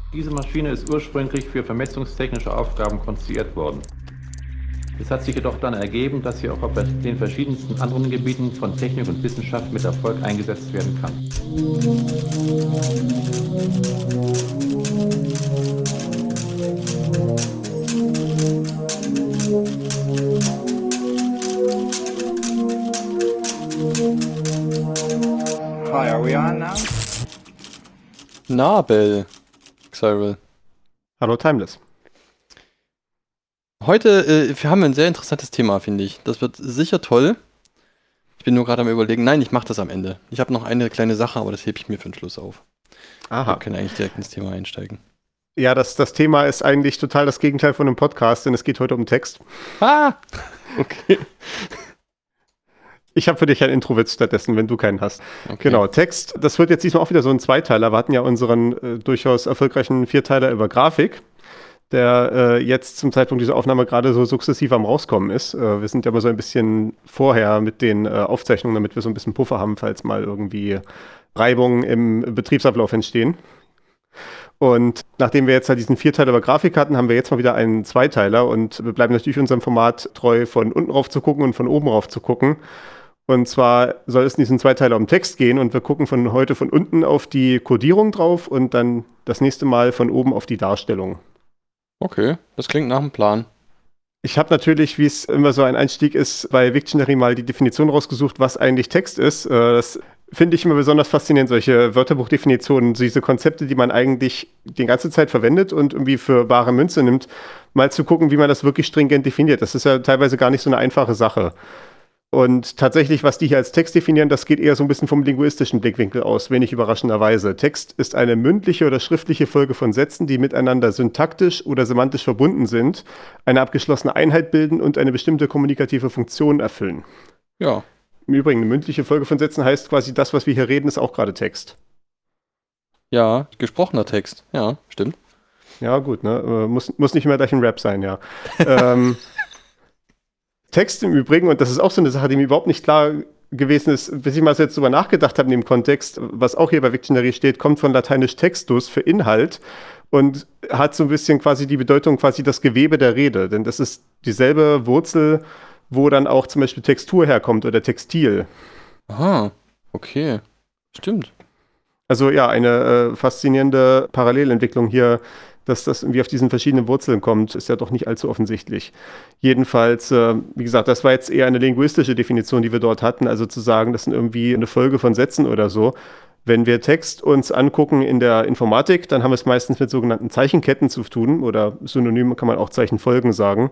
Diese Maschine ist ursprünglich für vermessungstechnische Aufgaben konstruiert worden. Es hat sich jedoch dann ergeben, dass sie auch auf den verschiedensten anderen Gebieten von Technik und Wissenschaft mit Erfolg eingesetzt werden kann. Hi, are we on now? Nabel, Cyril. Hallo Timeless. Heute haben wir ein sehr interessantes Thema, finde ich. Das wird sicher toll. Ich bin nur gerade am Überlegen. Nein, ich mache das am Ende. Ich habe noch eine kleine Sache, aber das hebe ich mir für den Schluss auf. Wir können eigentlich direkt ins Thema einsteigen. Ja, das Thema ist eigentlich total das Gegenteil von einem Podcast, denn es geht heute um Text. Ah! Okay. Ich habe für dich einen Intro-Witz stattdessen, wenn du keinen hast. Okay. Genau, Text, das wird jetzt diesmal auch wieder so ein Zweiteiler. Wir hatten ja unseren durchaus erfolgreichen Vierteiler über Grafik, der jetzt zum Zeitpunkt dieser Aufnahme gerade so sukzessiv am Rauskommen ist. Wir sind ja aber so ein bisschen vorher mit den Aufzeichnungen, damit wir so ein bisschen Puffer haben, falls mal irgendwie Reibungen im Betriebsablauf entstehen. Und nachdem wir jetzt halt diesen Vierteiler über Grafik hatten, haben wir jetzt mal wieder einen Zweiteiler und wir bleiben natürlich unserem Format treu, von unten rauf zu gucken und von oben rauf zu gucken. Und zwar soll es in diesen Zweiteiler um Text gehen und wir gucken von heute von unten auf die Codierung drauf und dann das nächste Mal von oben auf die Darstellung. Okay, das klingt nach einem Plan. Ich habe natürlich, wie es immer so ein Einstieg ist, bei Wiktionary mal die Definition rausgesucht, was eigentlich Text ist. Das finde ich immer besonders faszinierend, solche Wörterbuchdefinitionen, diese Konzepte, die man eigentlich die ganze Zeit verwendet und irgendwie für bare Münze nimmt, mal zu gucken, wie man das wirklich stringent definiert. Das ist ja teilweise gar nicht so eine einfache Sache. Und tatsächlich, was die hier als Text definieren, das geht eher so ein bisschen vom linguistischen Blickwinkel aus, wenig überraschenderweise. Text ist eine mündliche oder schriftliche Folge von Sätzen, die miteinander syntaktisch oder semantisch verbunden sind, eine abgeschlossene Einheit bilden und eine bestimmte kommunikative Funktion erfüllen. Ja. Im Übrigen, eine mündliche Folge von Sätzen heißt quasi, das, was wir hier reden, ist auch gerade Text. Ja, gesprochener Text. Ja, stimmt. Ja, gut, ne? Muss nicht immer gleich ein Rap sein, ja. Text im Übrigen, und das ist auch so eine Sache, die mir überhaupt nicht klar gewesen ist, bis ich mal so jetzt drüber nachgedacht habe in dem Kontext, was auch hier bei Wiktionary steht, kommt von lateinisch textus für Inhalt und hat so ein bisschen quasi die Bedeutung, quasi das Gewebe der Rede, denn das ist dieselbe Wurzel, wo dann auch zum Beispiel Textur herkommt oder Textil. Aha, okay. Stimmt. Also ja, eine faszinierende Parallelentwicklung hier, dass das irgendwie auf diesen verschiedenen Wurzeln kommt, ist ja doch nicht allzu offensichtlich. Jedenfalls, wie gesagt, das war jetzt eher eine linguistische Definition, die wir dort hatten, also zu sagen, das sind irgendwie eine Folge von Sätzen oder so. Wenn wir Text uns angucken in der Informatik, dann haben wir es meistens mit sogenannten Zeichenketten zu tun oder synonym kann man auch Zeichenfolgen sagen.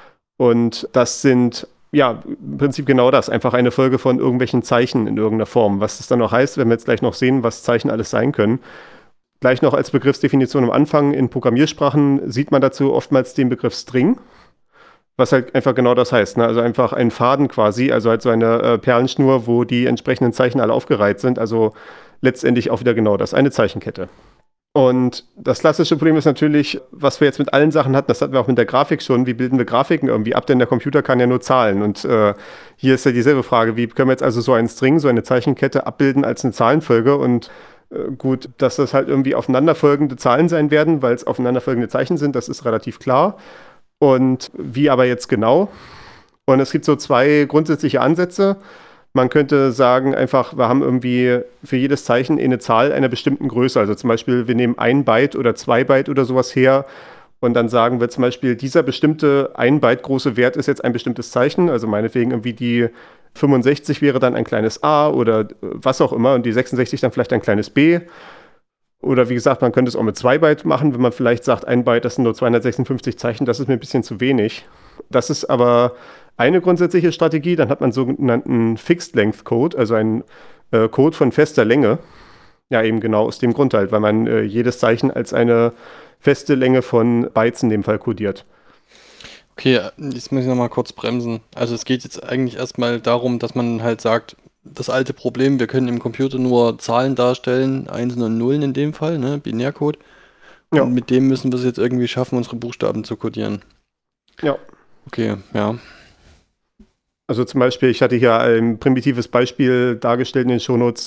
Und das sind ja im Prinzip genau das, einfach eine Folge von irgendwelchen Zeichen in irgendeiner Form. Was das dann noch heißt, werden wir jetzt gleich noch sehen, was Zeichen alles sein können. Gleich noch als Begriffsdefinition am Anfang, in Programmiersprachen sieht man dazu oftmals den Begriff String, was halt einfach genau das heißt, ne? Also einfach ein Faden quasi, also halt so eine Perlenschnur, wo die entsprechenden Zeichen alle aufgereiht sind, also letztendlich auch wieder genau das, eine Zeichenkette. Und das klassische Problem ist natürlich, was wir jetzt mit allen Sachen hatten, das hatten wir auch mit der Grafik schon, wie bilden wir Grafiken irgendwie ab, denn der Computer kann ja nur Zahlen und hier ist ja dieselbe Frage, wie können wir jetzt also so einen String, so eine Zeichenkette abbilden als eine Zahlenfolge und gut, dass das halt irgendwie aufeinanderfolgende Zahlen sein werden, weil es aufeinanderfolgende Zeichen sind, das ist relativ klar. Und wie aber jetzt genau? Und es gibt so zwei grundsätzliche Ansätze. Man könnte sagen, einfach, wir haben irgendwie für jedes Zeichen eine Zahl einer bestimmten Größe. Also zum Beispiel, wir nehmen 1 Byte oder 2 Byte oder sowas her und dann sagen wir zum Beispiel, dieser bestimmte 1 Byte große Wert ist jetzt ein bestimmtes Zeichen. Also meinetwegen irgendwie die 65 wäre dann ein kleines a oder was auch immer und die 66 dann vielleicht ein kleines b. Oder wie gesagt, man könnte es auch mit 2 Byte machen, wenn man vielleicht sagt, 1 Byte, das sind nur 256 Zeichen, das ist mir ein bisschen zu wenig. Das ist aber eine grundsätzliche Strategie. Dann hat man sogenannten Fixed Length Code, also einen Code von fester Länge. Ja, eben genau aus dem Grund halt, weil man jedes Zeichen als eine feste Länge von Bytes in dem Fall codiert. Okay, jetzt muss ich nochmal kurz bremsen. Also es geht jetzt eigentlich erstmal darum, dass man halt sagt, das alte Problem, wir können im Computer nur Zahlen darstellen, Einsen und Nullen in dem Fall, ne, Binärcode. Und Ja. mit dem müssen wir es jetzt irgendwie schaffen, unsere Buchstaben zu codieren. Ja. Okay, ja. Also zum Beispiel, ich hatte hier ein primitives Beispiel dargestellt in den Shownotes.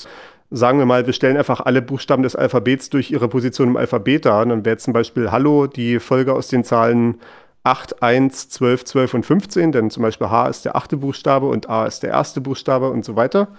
sagen wir mal, wir stellen einfach alle Buchstaben des Alphabets durch ihre Position im Alphabet dar. Und dann wäre zum Beispiel Hallo die Folge aus den Zahlen 8, 1, 12, 12 und 15, denn zum Beispiel H ist der 8. Buchstabe und A ist der 1. Buchstabe und so weiter.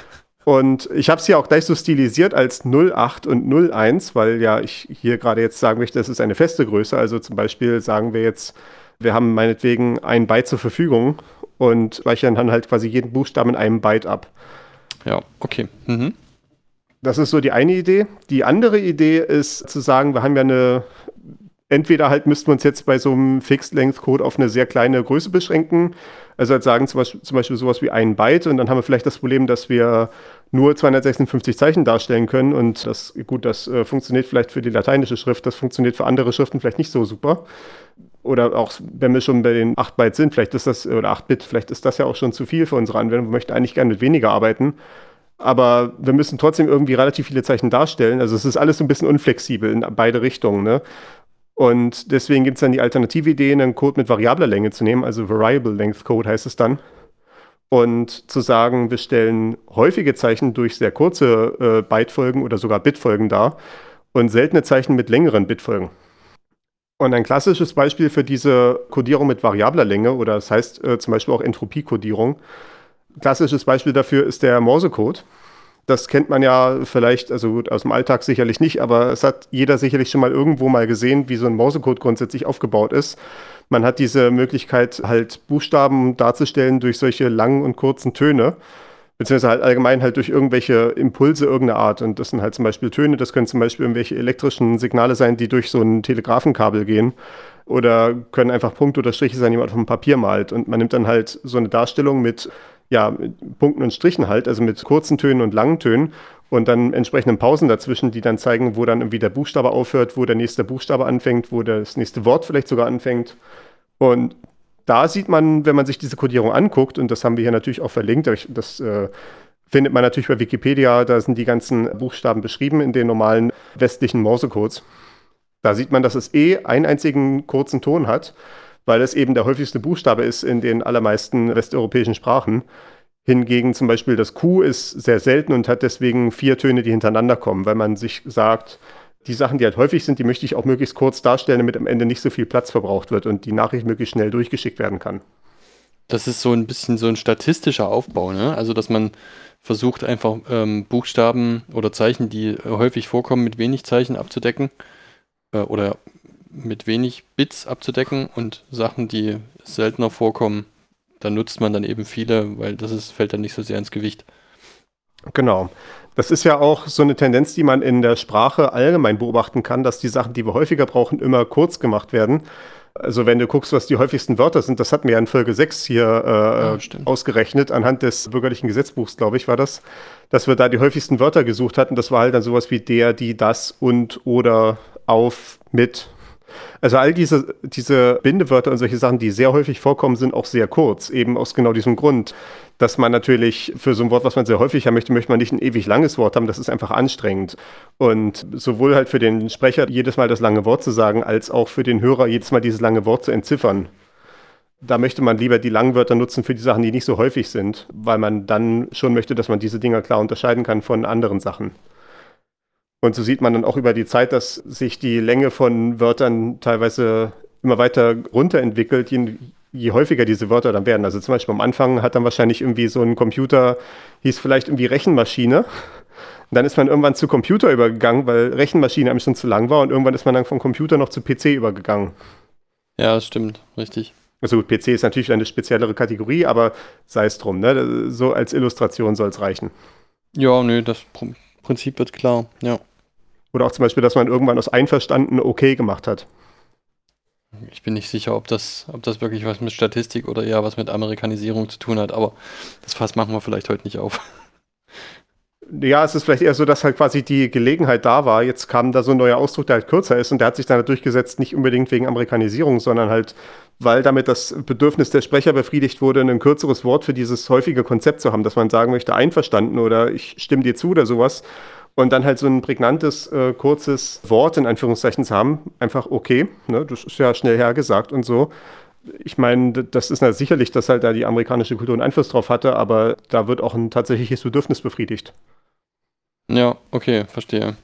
Und ich habe es hier auch gleich so stilisiert als 08 und 01, weil ja ich hier gerade jetzt sagen möchte, das ist eine feste Größe. Also zum Beispiel sagen wir jetzt, wir haben meinetwegen ein Byte zur Verfügung und speichern dann halt quasi jeden Buchstaben in einem Byte ab. Ja, okay. Mhm. Das ist so die eine Idee. Die andere Idee ist zu sagen, wir haben ja entweder halt müssten wir uns jetzt bei so einem Fixed-Length-Code auf eine sehr kleine Größe beschränken. Also halt sagen zum Beispiel sowas wie ein Byte und dann haben wir vielleicht das Problem, dass wir nur 256 Zeichen darstellen können und das funktioniert vielleicht für die lateinische Schrift, das funktioniert für andere Schriften vielleicht nicht so super. Oder auch, wenn wir schon bei den 8 Byte sind, vielleicht ist das, oder 8 Bit, vielleicht ist das ja auch schon zu viel für unsere Anwendung. Wir möchten eigentlich gerne mit weniger arbeiten. Aber wir müssen trotzdem irgendwie relativ viele Zeichen darstellen. Also es ist alles so ein bisschen unflexibel in beide Richtungen, ne? Und deswegen gibt es dann die alternative Idee, einen Code mit variabler Länge zu nehmen, also Variable Length Code heißt es dann. Und zu sagen, wir stellen häufige Zeichen durch sehr kurze Bytefolgen oder sogar Bitfolgen dar und seltene Zeichen mit längeren Bitfolgen. Und ein klassisches Beispiel für diese Codierung mit variabler Länge, oder das heißt zum Beispiel auch Entropie-Codierung, klassisches Beispiel dafür ist der Morsecode. Das kennt man ja vielleicht, also gut, aus dem Alltag sicherlich nicht, aber es hat jeder sicherlich schon mal irgendwo mal gesehen, wie so ein Morsecode grundsätzlich aufgebaut ist. Man hat diese Möglichkeit, halt Buchstaben darzustellen durch solche langen und kurzen Töne, beziehungsweise halt allgemein halt durch irgendwelche Impulse irgendeiner Art. Und das sind halt zum Beispiel Töne, das können zum Beispiel irgendwelche elektrischen Signale sein, die durch so ein Telegrafenkabel gehen. Oder können einfach Punkte oder Striche sein, die man auf dem Papier malt. Und man nimmt dann halt so eine Darstellung mit Punkten und Strichen halt, also mit kurzen Tönen und langen Tönen und dann entsprechenden Pausen dazwischen, die dann zeigen, wo dann irgendwie der Buchstabe aufhört, wo der nächste Buchstabe anfängt, wo das nächste Wort vielleicht sogar anfängt. Und da sieht man, wenn man sich diese Codierung anguckt, und das haben wir hier natürlich auch verlinkt, das findet man natürlich bei Wikipedia, da sind die ganzen Buchstaben beschrieben in den normalen westlichen Morsecodes. Da sieht man, dass es einen einzigen kurzen Ton hat, weil es eben der häufigste Buchstabe ist in den allermeisten westeuropäischen Sprachen. Hingegen zum Beispiel das Q ist sehr selten und hat deswegen 4 Töne, die hintereinander kommen, weil man sich sagt, die Sachen, die halt häufig sind, die möchte ich auch möglichst kurz darstellen, damit am Ende nicht so viel Platz verbraucht wird und die Nachricht möglichst schnell durchgeschickt werden kann. Das ist so ein bisschen so ein statistischer Aufbau, ne? Also, dass man versucht einfach Buchstaben oder Zeichen, die häufig vorkommen, mit wenig Zeichen abzudecken oder mit wenig Bits abzudecken und Sachen, die seltener vorkommen, da nutzt man dann eben viele, weil fällt dann nicht so sehr ins Gewicht. Genau. Das ist ja auch so eine Tendenz, die man in der Sprache allgemein beobachten kann, dass die Sachen, die wir häufiger brauchen, immer kurz gemacht werden. Also wenn du guckst, was die häufigsten Wörter sind, das hatten wir ja in Folge 6 hier ausgerechnet, anhand des bürgerlichen Gesetzbuchs, glaube ich, war das, dass wir da die häufigsten Wörter gesucht hatten. Das war halt dann sowas wie der, die, das, und, oder, auf, mit. Also all diese Bindewörter und solche Sachen, die sehr häufig vorkommen, sind auch sehr kurz, eben aus genau diesem Grund, dass man natürlich für so ein Wort, was man sehr häufig haben möchte, möchte man nicht ein ewig langes Wort haben, das ist einfach anstrengend. Und sowohl halt für den Sprecher jedes Mal das lange Wort zu sagen, als auch für den Hörer jedes Mal dieses lange Wort zu entziffern. Da möchte man lieber die langen Wörter nutzen für die Sachen, die nicht so häufig sind, weil man dann schon möchte, dass man diese Dinger klar unterscheiden kann von anderen Sachen. Und so sieht man dann auch über die Zeit, dass sich die Länge von Wörtern teilweise immer weiter runterentwickelt, je häufiger diese Wörter dann werden. Also zum Beispiel am Anfang hat dann wahrscheinlich irgendwie so ein Computer, hieß vielleicht irgendwie Rechenmaschine. Und dann ist man irgendwann zu Computer übergegangen, weil Rechenmaschine einem schon zu lang war. Und irgendwann ist man dann vom Computer noch zu PC übergegangen. Ja, das stimmt, richtig. Also gut, PC ist natürlich eine speziellere Kategorie, aber sei es drum, ne? So als Illustration soll es reichen. Ja, nö, das Prinzip wird klar, ja. Oder auch zum Beispiel, dass man irgendwann aus einverstanden okay gemacht hat. Ich bin nicht sicher, ob das wirklich was mit Statistik oder eher was mit Amerikanisierung zu tun hat, aber das Fass machen wir vielleicht heute nicht auf. Ja, es ist vielleicht eher so, dass halt quasi die Gelegenheit da war. Jetzt kam da so ein neuer Ausdruck, der halt kürzer ist und der hat sich dann halt durchgesetzt, nicht unbedingt wegen Amerikanisierung, sondern halt, weil damit das Bedürfnis der Sprecher befriedigt wurde, ein kürzeres Wort für dieses häufige Konzept zu haben, dass man sagen möchte, einverstanden oder ich stimme dir zu oder sowas. Und dann halt so ein prägnantes, kurzes Wort in Anführungszeichen zu haben, einfach okay, ne, das ist ja schnell hergesagt und so. Ich meine, das ist sicherlich, dass halt da die amerikanische Kultur einen Einfluss drauf hatte, aber da wird auch ein tatsächliches Bedürfnis befriedigt. Ja, okay, verstehe.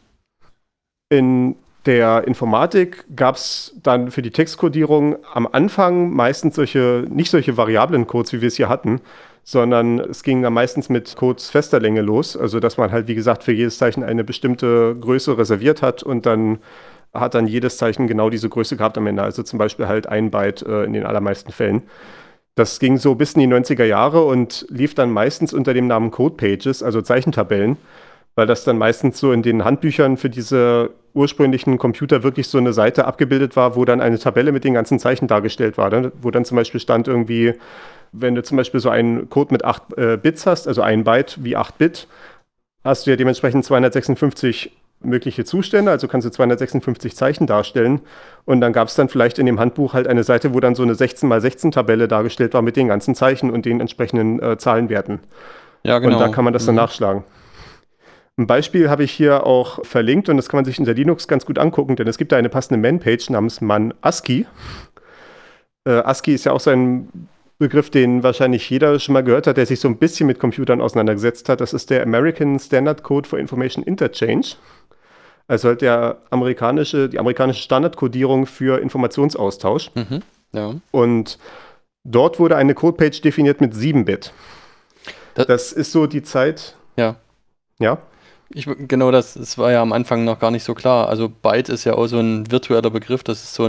In der Informatik gab es dann für die Textkodierung am Anfang meistens nicht solche variablen Codes, wie wir es hier hatten, sondern es ging dann meistens mit Codes fester Länge los. Also dass man halt, wie gesagt, für jedes Zeichen eine bestimmte Größe reserviert hat und dann hat dann jedes Zeichen genau diese Größe gehabt am Ende. Also zum Beispiel halt 1 Byte in den allermeisten Fällen. Das ging so bis in die 90er Jahre und lief dann meistens unter dem Namen Code Pages, also Zeichentabellen, weil das dann meistens so in den Handbüchern für diese ursprünglichen Computer wirklich so eine Seite abgebildet war, wo dann eine Tabelle mit den ganzen Zeichen dargestellt war, ne? Wo dann zum Beispiel stand irgendwie, wenn du zum Beispiel so einen Code mit 8 Bits hast, also 1 Byte wie 8 Bit, hast du ja dementsprechend 256 mögliche Zustände, also kannst du 256 Zeichen darstellen. Und dann gab es dann vielleicht in dem Handbuch halt eine Seite, wo dann so eine 16x16 Tabelle dargestellt war mit den ganzen Zeichen und den entsprechenden Zahlenwerten. Ja, genau. Und da kann man das dann nachschlagen. Ein Beispiel habe ich hier auch verlinkt und das kann man sich unter Linux ganz gut angucken, denn es gibt da eine passende Man-Page namens man.ascii. ASCII ist ja auch so ein Begriff, den wahrscheinlich jeder schon mal gehört hat, der sich so ein bisschen mit Computern auseinandergesetzt hat. Das ist der American Standard Code for Information Interchange. Also halt die amerikanische Standardkodierung für Informationsaustausch. Ja. Und dort wurde eine Codepage definiert mit 7-Bit. Das ist so die Zeit. Ja. Ja. Genau, das war ja am Anfang noch gar nicht so klar. Also Byte ist ja auch so ein virtueller Begriff, das ist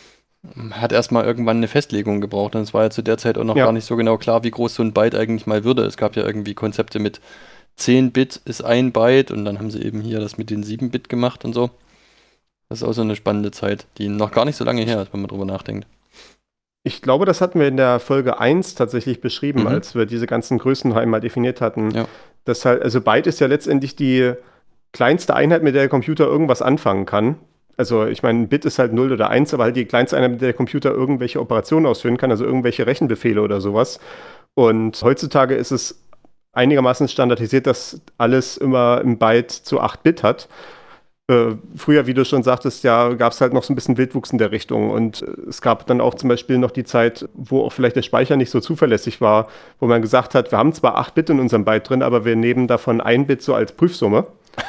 hat erstmal irgendwann eine Festlegung gebraucht und es war ja zu der Zeit auch noch gar nicht so genau klar, wie groß so ein Byte eigentlich mal würde. Es gab ja irgendwie Konzepte mit 10 Bit ist 1 Byte und dann haben sie eben hier das mit den 7 Bit gemacht und so. Das ist auch so eine spannende Zeit, die noch gar nicht so lange her ist, wenn man drüber nachdenkt. Ich glaube, das hatten wir in der Folge 1 tatsächlich beschrieben, als wir diese ganzen Größen einmal definiert hatten. Ja. Das halt, also Byte ist ja letztendlich die kleinste Einheit, mit der der Computer irgendwas anfangen kann. Also ich meine, ein Bit ist halt 0 oder 1, aber halt die kleinste Einheit, mit der der Computer irgendwelche Operationen ausführen kann, also irgendwelche Rechenbefehle oder sowas. Und heutzutage ist es einigermaßen standardisiert, dass alles immer ein Byte zu 8 Bit hat. Früher, wie du schon sagtest, ja, gab es halt noch so ein bisschen Wildwuchs in der Richtung. Und es gab dann auch zum Beispiel noch die Zeit, wo auch vielleicht der Speicher nicht so zuverlässig war, wo man gesagt hat, wir haben zwar 8 Bit in unserem Byte drin, aber wir nehmen davon 1 Bit so als Prüfsumme.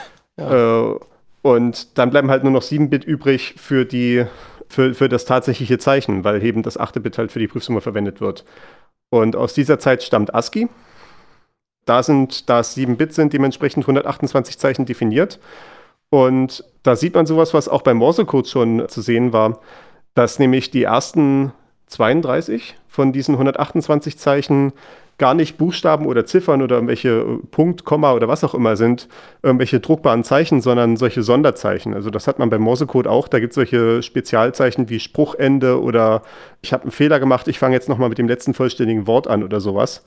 Ja. Und dann bleiben halt nur noch 7 Bit übrig für das tatsächliche Zeichen, weil eben das 8. Bit halt für die Prüfsumme verwendet wird. Und aus dieser Zeit stammt ASCII. Da es 7 Bit sind, dementsprechend 128 Zeichen definiert. Und da sieht man sowas, was auch beim Morsecode schon zu sehen war, dass nämlich die ersten 32 von diesen 128 Zeichen gar nicht Buchstaben oder Ziffern oder irgendwelche Punkt, Komma oder was auch immer sind, irgendwelche druckbaren Zeichen, sondern solche Sonderzeichen. Also das hat man beim Morsecode auch. Da gibt es solche Spezialzeichen wie Spruchende oder ich habe einen Fehler gemacht, ich fange jetzt nochmal mit dem letzten vollständigen Wort an oder sowas.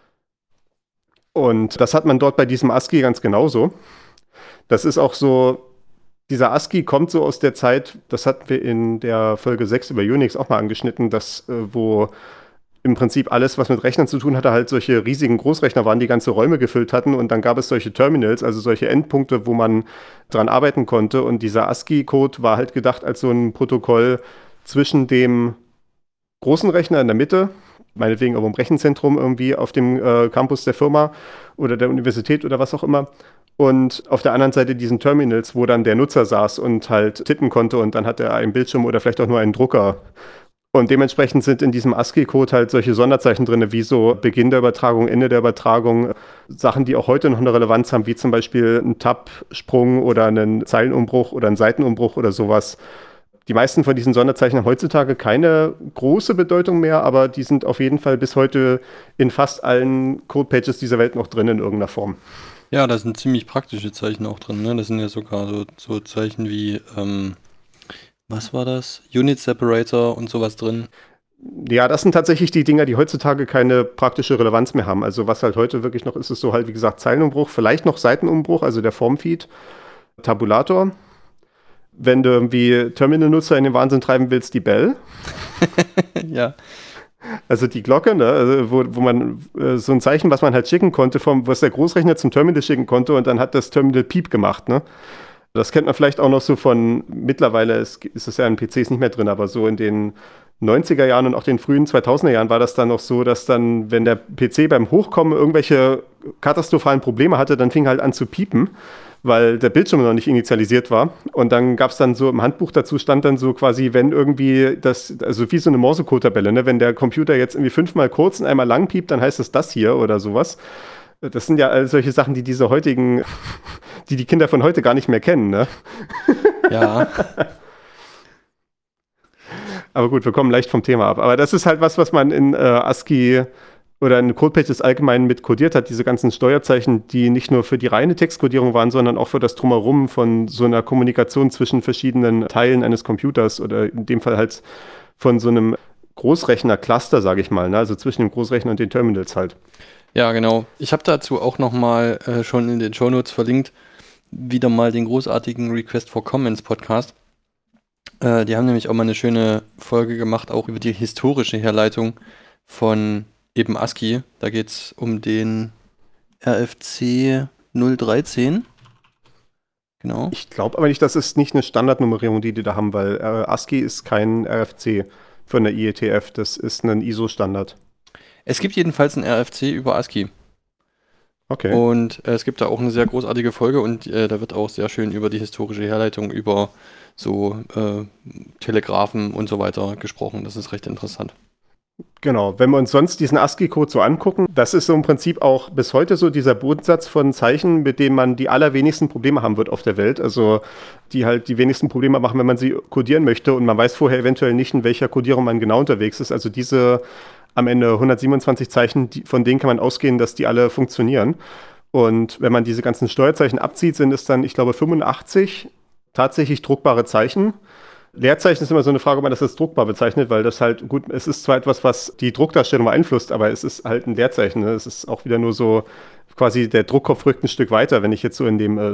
Und das hat man dort bei diesem ASCII ganz genauso. Das ist auch so, dieser ASCII kommt so aus der Zeit, das hatten wir in der Folge 6 über Unix auch mal angeschnitten, wo im Prinzip alles, was mit Rechnern zu tun hatte, halt solche riesigen Großrechner waren, die ganze Räume gefüllt hatten und dann gab es solche Terminals, also solche Endpunkte, wo man dran arbeiten konnte und dieser ASCII-Code war halt gedacht als so ein Protokoll zwischen dem großen Rechner in der Mitte, meinetwegen auch im Rechenzentrum irgendwie auf dem Campus der Firma oder der Universität oder was auch immer, und auf der anderen Seite diesen Terminals, wo dann der Nutzer saß und halt tippen konnte und dann hat er einen Bildschirm oder vielleicht auch nur einen Drucker. Und dementsprechend sind in diesem ASCII-Code halt solche Sonderzeichen drin, wie so Beginn der Übertragung, Ende der Übertragung, Sachen, die auch heute noch eine Relevanz haben, wie zum Beispiel ein Tab-Sprung oder einen Zeilenumbruch oder einen Seitenumbruch oder sowas. Die meisten von diesen Sonderzeichen haben heutzutage keine große Bedeutung mehr, aber die sind auf jeden Fall bis heute in fast allen Codepages dieser Welt noch drin in irgendeiner Form. Ja, da sind ziemlich praktische Zeichen auch drin, ne? Das sind ja sogar so Zeichen wie, was war das? Unit Separator und sowas drin. Ja, das sind tatsächlich die Dinger, die heutzutage keine praktische Relevanz mehr haben. Also was halt heute wirklich noch ist so halt, wie gesagt, Zeilenumbruch, vielleicht noch Seitenumbruch, also der Formfeed, Tabulator. Wenn du irgendwie Terminal-Nutzer in den Wahnsinn treiben willst, die Bell. Ja. Also die Glocke, ne? Also wo man so ein Zeichen, was man halt schicken konnte, was der Großrechner zum Terminal schicken konnte und dann hat das Terminal Piep gemacht, ne? Das kennt man vielleicht auch noch so von, mittlerweile ist es ja in PCs nicht mehr drin, aber so in den 90er Jahren und auch den frühen 2000er Jahren war das dann noch so, dass dann, wenn der PC beim Hochkommen irgendwelche katastrophalen Probleme hatte, dann fing halt an zu piepen, weil der Bildschirm noch nicht initialisiert war. Und dann gab es dann so im Handbuch dazu, stand dann so quasi, wenn irgendwie das, also wie so eine Morsecode-Tabelle, ne? Wenn der Computer jetzt irgendwie 5-mal kurz und einmal lang piept, dann heißt es das hier oder sowas. Das sind ja all solche Sachen, die diese heutigen, die Kinder von heute gar nicht mehr kennen, ne? Ja. Aber gut, wir kommen leicht vom Thema ab. Aber das ist halt was man in ASCII oder in CodePages allgemein mit codiert hat, diese ganzen Steuerzeichen, die nicht nur für die reine Textkodierung waren, sondern auch für das Drumherum von so einer Kommunikation zwischen verschiedenen Teilen eines Computers oder in dem Fall halt von so einem Großrechner-Cluster, sage ich mal, ne? Also zwischen dem Großrechner und den Terminals halt. Ja, genau. Ich habe dazu auch nochmal schon in den Shownotes verlinkt, wieder mal den großartigen Request for Comments Podcast. Die haben nämlich auch mal eine schöne Folge gemacht, auch über die historische Herleitung von eben ASCII. Da geht es um den RFC 013. Genau. Ich glaube aber nicht, das ist nicht eine Standardnummerierung, die da haben, weil ASCII ist kein RFC von der IETF, das ist ein ISO-Standard. Es gibt jedenfalls ein RFC über ASCII. Okay. Und es gibt da auch eine sehr großartige Folge und da wird auch sehr schön über die historische Herleitung, über so Telegraphen und so weiter gesprochen. Das ist recht interessant. Genau, wenn wir uns sonst diesen ASCII-Code so angucken, das ist so im Prinzip auch bis heute so dieser Bodensatz von Zeichen, mit dem man die allerwenigsten Probleme haben wird auf der Welt. Also die halt die wenigsten Probleme machen, wenn man sie codieren möchte und man weiß vorher eventuell nicht, in welcher Codierung man genau unterwegs ist. Also diese am Ende 127 Zeichen, von denen kann man ausgehen, dass die alle funktionieren. Und wenn man diese ganzen Steuerzeichen abzieht, sind es dann, ich glaube, 85 tatsächlich druckbare Zeichen. Leerzeichen ist immer so eine Frage, ob man das als druckbar bezeichnet, weil das halt, gut, es ist zwar etwas, was die Druckdarstellung beeinflusst, aber es ist halt ein Leerzeichen. Ne? Es ist auch wieder nur so, quasi der Druckkopf rückt ein Stück weiter, wenn ich jetzt so in dem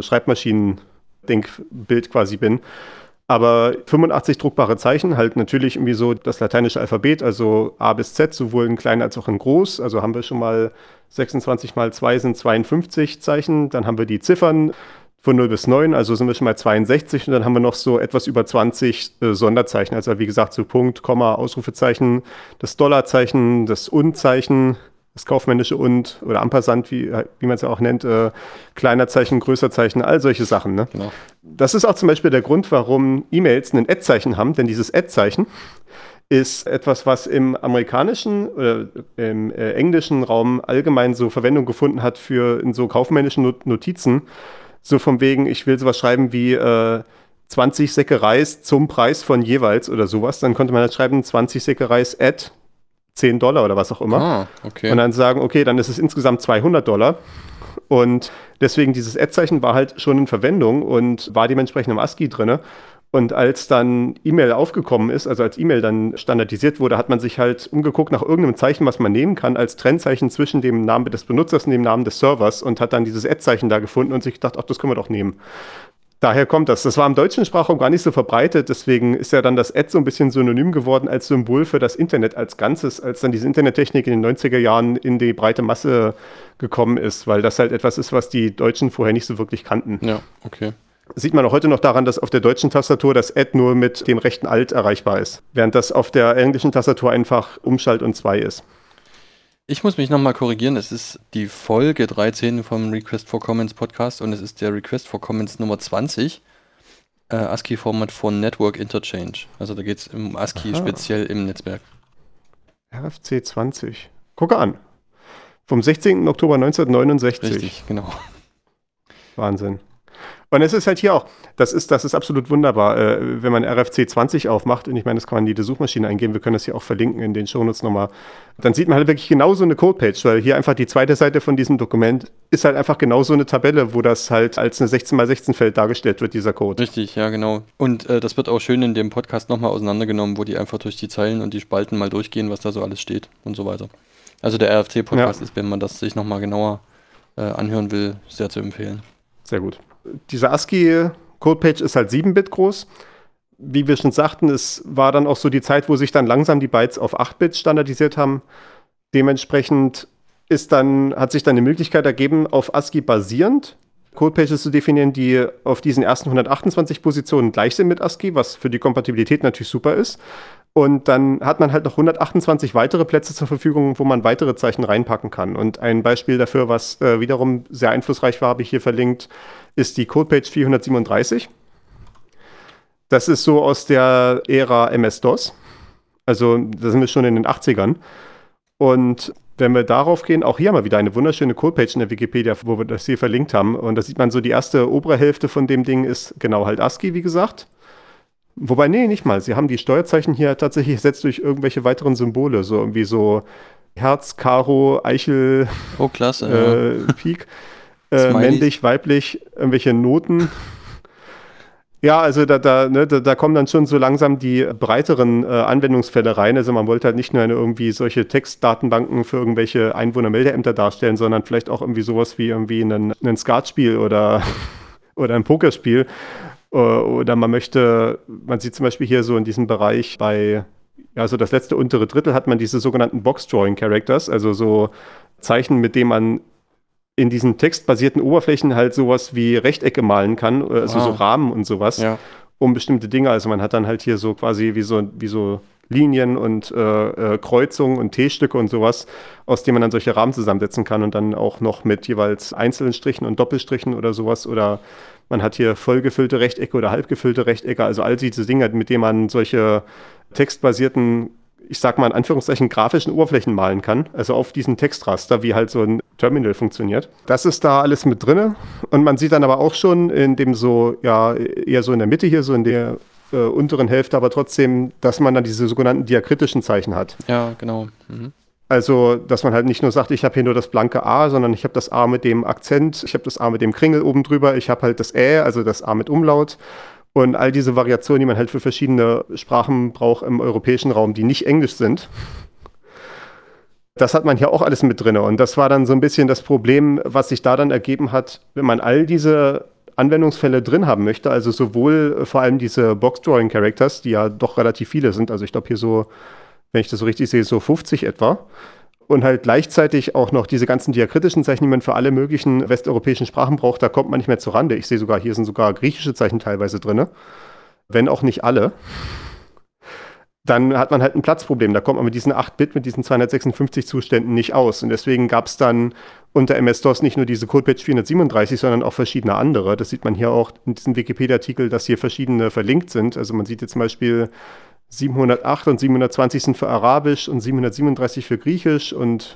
Schreibmaschinen-Denkbild quasi bin. Aber 85 druckbare Zeichen, halt natürlich irgendwie so das lateinische Alphabet, also A bis Z, sowohl in klein als auch in groß. Also haben wir schon mal 26 mal 2 sind 52 Zeichen. Dann haben wir die Ziffern von 0 bis 9, also sind wir schon mal 62. Und dann haben wir noch so etwas über 20 Sonderzeichen. Also wie gesagt, so Punkt, Komma, Ausrufezeichen, das Dollarzeichen, das Und-Zeichen, das kaufmännische Und oder Ampersand, wie man es ja auch nennt, kleiner Zeichen, größer Zeichen, all solche Sachen. Ne? Genau. Das ist auch zum Beispiel der Grund, warum E-Mails ein Ad-Zeichen haben, denn dieses Ad-Zeichen ist etwas, was im amerikanischen oder im englischen Raum allgemein so Verwendung gefunden hat für in so kaufmännischen Notizen. So von wegen, ich will sowas schreiben wie 20 Säcke Reis zum Preis von jeweils oder sowas. Dann konnte man halt schreiben 20 Säcke Reis at $10 oder was auch immer. Ah, okay. Und dann sagen, okay, dann ist es insgesamt $200. Und deswegen dieses Ad-Zeichen war halt schon in Verwendung und war dementsprechend im ASCII drin. Und als dann E-Mail aufgekommen ist, also als E-Mail dann standardisiert wurde, hat man sich halt umgeguckt nach irgendeinem Zeichen, was man nehmen kann, als Trennzeichen zwischen dem Namen des Benutzers und dem Namen des Servers und hat dann dieses Ad-Zeichen da gefunden und sich gedacht, ach, das können wir doch nehmen. Daher kommt das. Das war im deutschen Sprachraum gar nicht so verbreitet, deswegen ist ja dann das Ad so ein bisschen synonym geworden als Symbol für das Internet als Ganzes, als dann diese Internettechnik in den 90er Jahren in die breite Masse gekommen ist, weil das halt etwas ist, was die Deutschen vorher nicht so wirklich kannten. Ja, okay. Sieht man auch heute noch daran, dass auf der deutschen Tastatur das Add nur mit dem rechten Alt erreichbar ist, während das auf der englischen Tastatur einfach Umschalt und 2 ist. Ich muss mich nochmal korrigieren, es ist die Folge 13 vom Request for Comments Podcast und es ist der Request for Comments Nummer 20, ASCII-Format for Network Interchange. Also da geht es um ASCII speziell im Netzwerk. RFC 20. Gucke an. Vom 16. Oktober 1969. Richtig, genau. Wahnsinn. Und es ist halt hier auch, das ist absolut wunderbar, wenn man RFC 20 aufmacht, und ich meine, das kann man in jede Suchmaschine eingeben, wir können das hier auch verlinken in den Shownotes nochmal, dann sieht man halt wirklich genauso eine Codepage, weil hier einfach die zweite Seite von diesem Dokument ist halt einfach genauso eine Tabelle, wo das halt als eine 16x16 Feld dargestellt wird, dieser Code. Richtig, ja genau. Und das wird auch schön in dem Podcast nochmal auseinandergenommen, wo die einfach durch die Zeilen und die Spalten mal durchgehen, was da so alles steht und so weiter. Also der RFC-Podcast ist, wenn man das sich nochmal genauer anhören will, sehr zu empfehlen. Sehr gut. Diese ASCII-Codepage ist halt 7-Bit groß. Wie wir schon sagten, es war dann auch so die Zeit, wo sich dann langsam die Bytes auf 8-Bit standardisiert haben. Dementsprechend hat sich dann die Möglichkeit ergeben, auf ASCII basierend Codepages zu definieren, die auf diesen ersten 128 Positionen gleich sind mit ASCII, was für die Kompatibilität natürlich super ist. Und dann hat man halt noch 128 weitere Plätze zur Verfügung, wo man weitere Zeichen reinpacken kann. Und ein Beispiel dafür, was wiederum sehr einflussreich war, habe ich hier verlinkt, ist die Codepage 437. Das ist so aus der Ära MS-DOS. Also da sind wir schon in den 80ern. Und wenn wir darauf gehen, auch hier haben wir wieder eine wunderschöne Codepage in der Wikipedia, wo wir das hier verlinkt haben. Und da sieht man so, die erste obere Hälfte von dem Ding ist genau halt ASCII, wie gesagt. Wobei, nee, nicht mal. Sie haben die Steuerzeichen hier tatsächlich ersetzt durch irgendwelche weiteren Symbole. So irgendwie so Herz, Karo, Eichel, Oh, klasse. Pik, Smileys. männlich, weiblich, irgendwelche Noten. Ja, also da kommen dann schon so langsam die breiteren Anwendungsfälle rein. Also man wollte halt nicht nur irgendwie solche Textdatenbanken für irgendwelche Einwohnermeldeämter darstellen, sondern vielleicht auch irgendwie sowas wie irgendwie ein Skatspiel oder ein Pokerspiel. Oder man sieht zum Beispiel hier so in diesem Bereich so das letzte untere Drittel hat man diese sogenannten Box-Drawing-Characters, also so Zeichen, mit denen man in diesen textbasierten Oberflächen halt sowas wie Rechtecke malen kann, also so Rahmen und sowas, Ja. um bestimmte Dinge. Also man hat dann halt hier so quasi wie so Linien und Kreuzungen und T-Stücke und sowas, aus denen man dann solche Rahmen zusammensetzen kann und dann auch noch mit jeweils einzelnen Strichen und Doppelstrichen oder sowas. Oder man hat hier vollgefüllte Rechtecke oder halbgefüllte Rechtecke, also all diese Dinge, mit denen man solche textbasierten, ich sag mal in Anführungszeichen, grafischen Oberflächen malen kann, also auf diesen Textraster, wie halt so ein Terminal funktioniert. Das ist da alles mit drinne und man sieht dann aber auch schon in dem so, ja, eher so in der Mitte hier, so in der unteren Hälfte, aber trotzdem, dass man dann diese sogenannten diakritischen Zeichen hat. Ja, genau. Mhm. Also, dass man halt nicht nur sagt, ich habe hier nur das blanke A, sondern ich habe das A mit dem Akzent, ich habe das A mit dem Kringel oben drüber, ich habe halt das Ä, also das A mit Umlaut. Und all diese Variationen, die man halt für verschiedene Sprachen braucht im europäischen Raum, die nicht Englisch sind. Das hat man hier auch alles mit drin. Und das war dann so ein bisschen das Problem, was sich da dann ergeben hat, wenn man all diese Anwendungsfälle drin haben möchte, also sowohl vor allem diese Box-Drawing-Characters, die ja doch relativ viele sind, also ich glaube hier so, wenn ich das so richtig sehe, so 50 etwa. Und halt gleichzeitig auch noch diese ganzen diakritischen Zeichen, die man für alle möglichen westeuropäischen Sprachen braucht, da kommt man nicht mehr zur Rande. Ich sehe sogar, hier sind sogar griechische Zeichen teilweise drin, wenn auch nicht alle. Dann hat man halt ein Platzproblem. Da kommt man mit diesen 8-Bit, mit diesen 256 Zuständen nicht aus. Und deswegen gab es dann unter MS-DOS nicht nur diese Codepage 437, sondern auch verschiedene andere. Das sieht man hier auch in diesem Wikipedia-Artikel, dass hier verschiedene verlinkt sind. Also man sieht jetzt zum Beispiel 708 und 720 sind für Arabisch und 737 für Griechisch und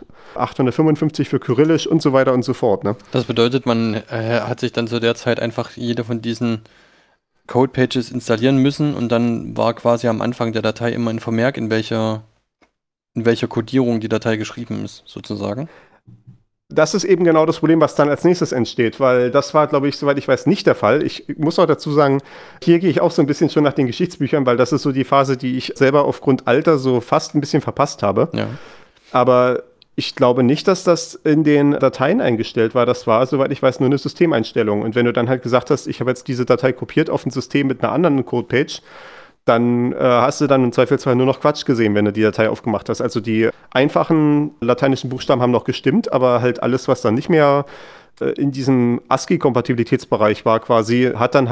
855 für Kyrillisch und so weiter und so fort. Ne? Das bedeutet, man hat sich dann zu der Zeit einfach jede von diesen Codepages installieren müssen und dann war quasi am Anfang der Datei immer ein Vermerk, in welcher Codierung die Datei geschrieben ist, sozusagen. Das ist eben genau das Problem, was dann als nächstes entsteht, weil das war, glaube ich, soweit ich weiß, nicht der Fall. Ich muss auch dazu sagen, hier gehe ich auch so ein bisschen schon nach den Geschichtsbüchern, weil das ist so die Phase, die ich selber aufgrund Alter so fast ein bisschen verpasst habe. Ja. Aber ich glaube nicht, dass das in den Dateien eingestellt war. Das war, soweit ich weiß, nur eine Systemeinstellung. Und wenn du dann halt gesagt hast, ich habe jetzt diese Datei kopiert auf ein System mit einer anderen Codepage, dann hast du dann im Zweifelsfall nur noch Quatsch gesehen, wenn du die Datei aufgemacht hast. Also die einfachen lateinischen Buchstaben haben noch gestimmt, aber halt alles, was dann nicht mehr in diesem ASCII-Kompatibilitätsbereich war quasi,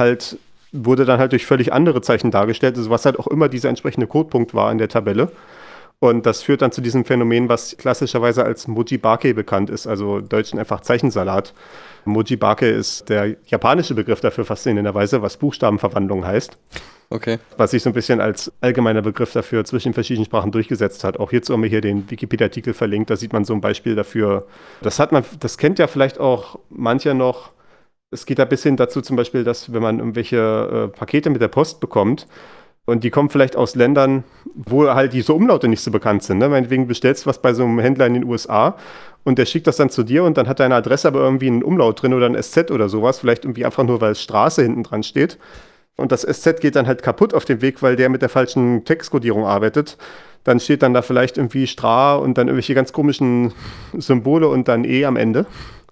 wurde dann halt durch völlig andere Zeichen dargestellt, also was halt auch immer dieser entsprechende Codepunkt war in der Tabelle. Und das führt dann zu diesem Phänomen, was klassischerweise als Mojibake bekannt ist, also im Deutschen einfach Zeichensalat. Mojibake ist der japanische Begriff dafür faszinierenderweise, was Buchstabenverwandlung heißt. Okay. Was sich so ein bisschen als allgemeiner Begriff dafür zwischen den verschiedenen Sprachen durchgesetzt hat. Auch hierzu haben wir hier den Wikipedia-Artikel verlinkt, da sieht man so ein Beispiel dafür. Das kennt ja vielleicht auch mancher noch. Es geht da bis hin dazu zum Beispiel, dass wenn man irgendwelche Pakete mit der Post bekommt und die kommen vielleicht aus Ländern, wo halt diese Umlaute nicht so bekannt sind. Ne? Meinetwegen bestellst du was bei so einem Händler in den USA und der schickt das dann zu dir und dann hat deine Adresse aber irgendwie einen Umlaut drin oder ein SZ oder sowas, vielleicht irgendwie einfach nur, weil es Straße hinten dran steht. Und das SZ geht dann halt kaputt auf dem Weg, weil der mit der falschen Textkodierung arbeitet. Dann steht dann da vielleicht irgendwie Stra und dann irgendwelche ganz komischen Symbole und dann E am Ende.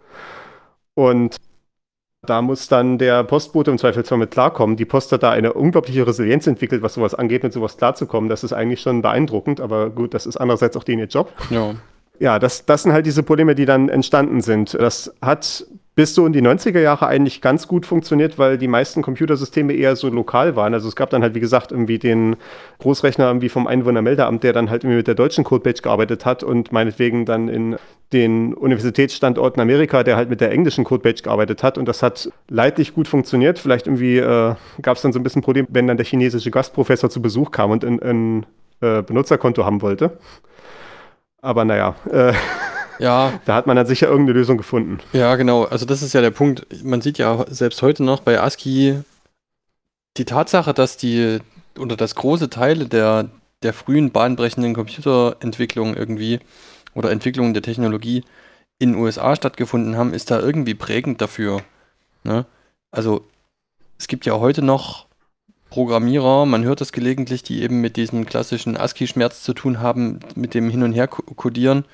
Und da muss dann der Postbote im Zweifelsfall mit klarkommen. Die Post hat da eine unglaubliche Resilienz entwickelt, was sowas angeht, mit sowas klarzukommen. Das ist eigentlich schon beeindruckend, aber gut, das ist andererseits auch denen ihr Job. Ja. Ja, das sind halt diese Probleme, die dann entstanden sind. Das hat bis so in die 90er Jahre eigentlich ganz gut funktioniert, weil die meisten Computersysteme eher so lokal waren. Also es gab dann halt, wie gesagt, irgendwie den Großrechner irgendwie vom Einwohnermeldeamt, der dann halt irgendwie mit der deutschen Codepage gearbeitet hat und meinetwegen dann in den Universitätsstandorten Amerika, der halt mit der englischen Codepage gearbeitet hat. Und das hat leidlich gut funktioniert. Vielleicht irgendwie gab es dann so ein bisschen Problem, wenn dann der chinesische Gastprofessor zu Besuch kam und ein Benutzerkonto haben wollte. Aber naja, Ja, da hat man dann sicher irgendeine Lösung gefunden. ja, genau. Also das ist ja der Punkt. Man sieht ja selbst heute noch bei ASCII die Tatsache, dass dass große Teile der frühen bahnbrechenden Computerentwicklung irgendwie oder Entwicklung der Technologie in den USA stattgefunden haben, ist da irgendwie prägend dafür. Ne? Also es gibt ja heute noch Programmierer, man hört das gelegentlich, die eben mit diesem klassischen ASCII-Schmerz zu tun haben, mit dem Hin- und Her-Codieren.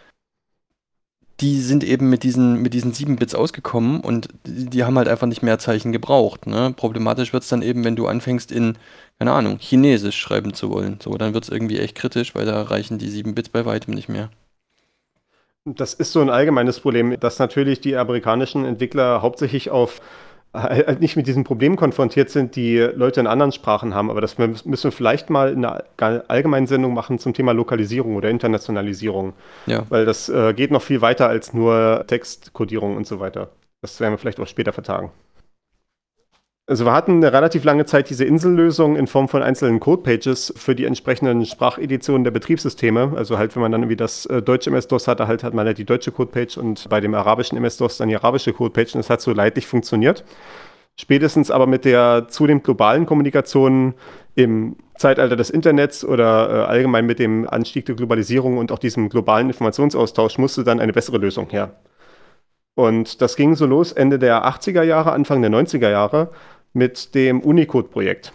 Die sind eben mit diesen 7 Bits ausgekommen und die haben halt einfach nicht mehr Zeichen gebraucht. Ne? Problematisch wird es dann eben, wenn du anfängst in, keine Ahnung, Chinesisch schreiben zu wollen. So, dann wird es irgendwie echt kritisch, weil da reichen die 7 Bits bei weitem nicht mehr. Das ist so ein allgemeines Problem, dass natürlich die amerikanischen Entwickler hauptsächlich halt nicht mit diesen Problemen konfrontiert sind, die Leute in anderen Sprachen haben. Aber das müssen wir vielleicht mal in einer allgemeinen Sendung machen zum Thema Lokalisierung oder Internationalisierung. Ja. Weil das geht noch viel weiter als nur Textkodierung und so weiter. Das werden wir vielleicht auch später vertagen. Also wir hatten eine relativ lange Zeit diese Insellösung in Form von einzelnen Codepages für die entsprechenden Spracheditionen der Betriebssysteme. Also halt, wenn man dann irgendwie das deutsche MS-DOS hatte, hat man halt die deutsche Codepage und bei dem arabischen MS-DOS dann die arabische Codepage und das hat so leidlich funktioniert. Spätestens aber mit der zunehmend globalen Kommunikation im Zeitalter des Internets oder allgemein mit dem Anstieg der Globalisierung und auch diesem globalen Informationsaustausch musste dann eine bessere Lösung her. Und das ging so los Ende der 80er Jahre, Anfang der 90er Jahre mit dem Unicode-Projekt.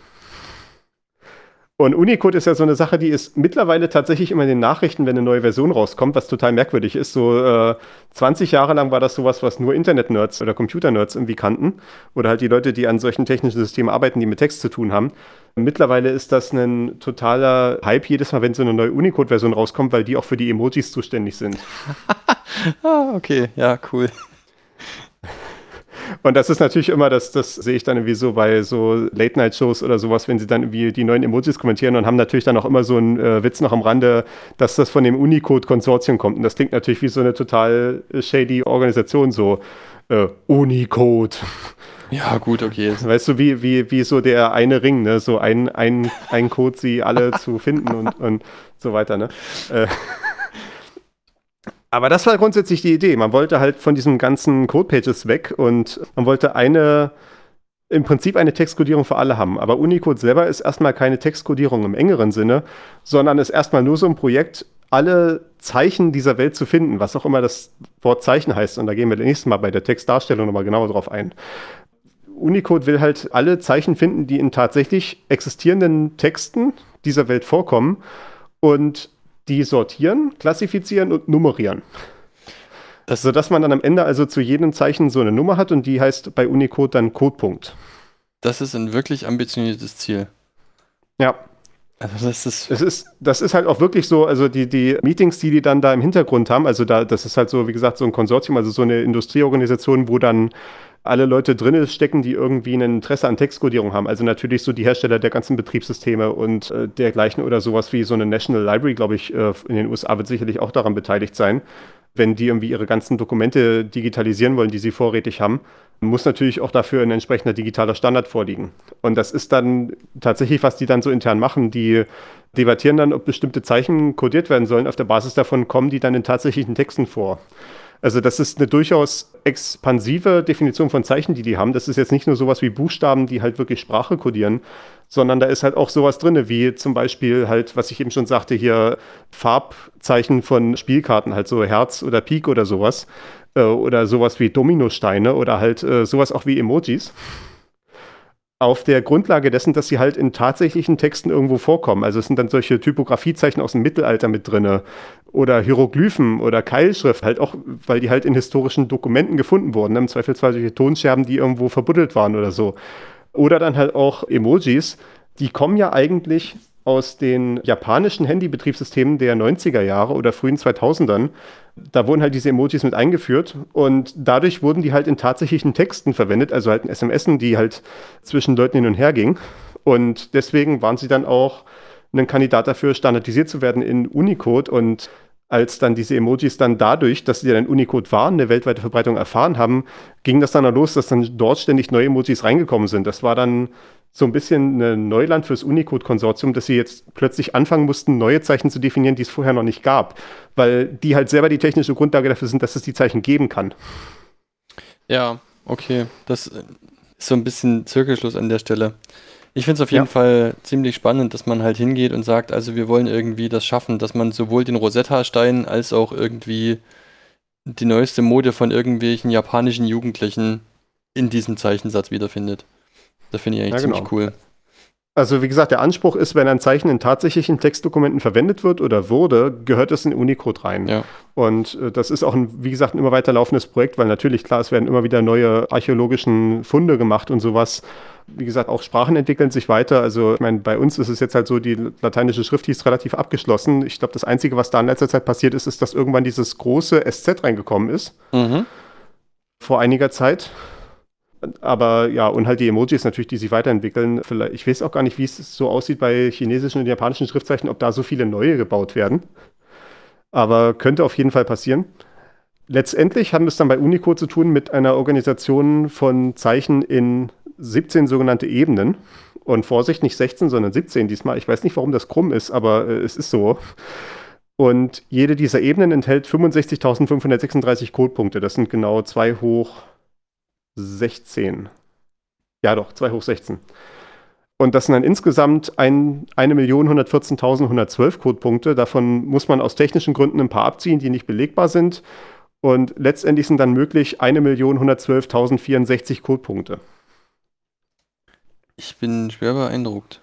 Und Unicode ist ja so eine Sache, die ist mittlerweile tatsächlich immer in den Nachrichten, wenn eine neue Version rauskommt, was total merkwürdig ist. So 20 Jahre lang war das sowas, was nur Internet-Nerds oder Computer-Nerds irgendwie kannten. Oder halt die Leute, die an solchen technischen Systemen arbeiten, die mit Text zu tun haben. Mittlerweile ist das ein totaler Hype jedes Mal, wenn so eine neue Unicode-Version rauskommt, weil die auch für die Emojis zuständig sind. Ah, okay, ja, cool. Und das ist natürlich immer, das sehe ich dann irgendwie so bei so Late-Night-Shows oder sowas, wenn sie dann irgendwie die neuen Emojis kommentieren und haben natürlich dann auch immer so einen Witz noch am Rande, dass das von dem Unicode-Konsortium kommt. Und das klingt natürlich wie so eine total shady Organisation, so Unicode. Ja, gut, okay. Weißt du, wie so der eine Ring, ne? So ein Code, sie alle zu finden und so weiter, ne? Aber das war grundsätzlich die Idee. Man wollte halt von diesen ganzen Codepages weg und man wollte im Prinzip eine Textkodierung für alle haben. Aber Unicode selber ist erstmal keine Textkodierung im engeren Sinne, sondern ist erstmal nur so ein Projekt, alle Zeichen dieser Welt zu finden, was auch immer das Wort Zeichen heißt. Und da gehen wir das nächste Mal bei der Textdarstellung nochmal genauer drauf ein. Unicode will halt alle Zeichen finden, die in tatsächlich existierenden Texten dieser Welt vorkommen und die sortieren, klassifizieren und nummerieren. Sodass man dann am Ende also zu jedem Zeichen so eine Nummer hat und die heißt bei Unicode dann Codepunkt. Das ist ein wirklich ambitioniertes Ziel. Ja. Also das ist halt auch wirklich so, also die Meetings, die dann da im Hintergrund haben, also das ist halt so, wie gesagt, so ein Konsortium, also so eine Industrieorganisation, wo dann alle Leute drin stecken, die irgendwie ein Interesse an Textkodierung haben. Also natürlich so die Hersteller der ganzen Betriebssysteme und dergleichen oder sowas wie so eine National Library, glaube ich, in den USA wird sicherlich auch daran beteiligt sein. Wenn die irgendwie ihre ganzen Dokumente digitalisieren wollen, die sie vorrätig haben, muss natürlich auch dafür ein entsprechender digitaler Standard vorliegen. Und das ist dann tatsächlich, was die dann so intern machen. Die debattieren dann, ob bestimmte Zeichen kodiert werden sollen. Auf der Basis davon kommen die dann in tatsächlichen Texten vor. Also das ist eine durchaus expansive Definition von Zeichen, die haben. Das ist jetzt nicht nur sowas wie Buchstaben, die halt wirklich Sprache kodieren, sondern da ist halt auch sowas drin, wie zum Beispiel halt, was ich eben schon sagte, hier Farbzeichen von Spielkarten, halt so Herz oder Pik oder sowas. Oder sowas wie Dominosteine oder halt sowas auch wie Emojis. Auf der Grundlage dessen, dass sie halt in tatsächlichen Texten irgendwo vorkommen. Also es sind dann solche Typografiezeichen aus dem Mittelalter mit drinne oder Hieroglyphen oder Keilschrift, halt auch, weil die halt in historischen Dokumenten gefunden wurden. Im Zweifelsfall solche Tonscherben, die irgendwo verbuddelt waren oder so. Oder dann halt auch Emojis, die kommen ja eigentlich aus den japanischen Handybetriebssystemen der 90er Jahre oder frühen 2000ern. Da wurden halt diese Emojis mit eingeführt und dadurch wurden die halt in tatsächlichen Texten verwendet, also halt in SMSen, die halt zwischen Leuten hin und her gingen. Und deswegen waren sie dann auch ein Kandidat dafür, standardisiert zu werden in Unicode. Und als dann diese Emojis dann dadurch, dass sie dann in Unicode waren, eine weltweite Verbreitung erfahren haben, ging das dann auch los, dass dann dort ständig neue Emojis reingekommen sind. Das war dann so ein bisschen ein Neuland fürs Unicode-Konsortium, dass sie jetzt plötzlich anfangen mussten, neue Zeichen zu definieren, die es vorher noch nicht gab, weil die halt selber die technische Grundlage dafür sind, dass es die Zeichen geben kann. Ja, okay. Das ist so ein bisschen Zirkelschluss an der Stelle. Ich finde es auf jeden Fall ziemlich spannend, dass man halt hingeht und sagt, also wir wollen irgendwie das schaffen, dass man sowohl den Rosetta-Stein als auch irgendwie die neueste Mode von irgendwelchen japanischen Jugendlichen in diesem Zeichensatz wiederfindet. Das finde ich eigentlich ziemlich cool. Also wie gesagt, der Anspruch ist, wenn ein Zeichen in tatsächlichen Textdokumenten verwendet wird oder wurde, gehört es in Unicode rein. Ja. Und das ist auch, wie gesagt, ein immer weiter laufendes Projekt, weil natürlich, klar, es werden immer wieder neue archäologischen Funde gemacht und sowas. Wie gesagt, auch Sprachen entwickeln sich weiter. Also ich meine, bei uns ist es jetzt halt so, die lateinische Schrift, die ist relativ abgeschlossen. Ich glaube, das Einzige, was da in letzter Zeit passiert ist, ist, dass irgendwann dieses große SZ reingekommen ist. Vor einiger Zeit. Aber ja, und halt die Emojis natürlich, die sich weiterentwickeln. Vielleicht, ich weiß auch gar nicht, wie es so aussieht bei chinesischen und japanischen Schriftzeichen, ob da so viele neue gebaut werden. Aber könnte auf jeden Fall passieren. Letztendlich haben wir es dann bei Unicode zu tun mit einer Organisation von Zeichen in 17 sogenannte Ebenen. Und Vorsicht, nicht 16, sondern 17 diesmal. Ich weiß nicht, warum das krumm ist, aber es ist so. Und jede dieser Ebenen enthält 65.536 Codepunkte. Das sind genau 2 hoch 16. Ja doch, 2 hoch 16. Und das sind dann insgesamt 1.114.112 Codepunkte. Davon muss man aus technischen Gründen ein paar abziehen, die nicht belegbar sind. Und letztendlich sind dann möglich 1.112.064 Codepunkte. Ich bin schwer beeindruckt.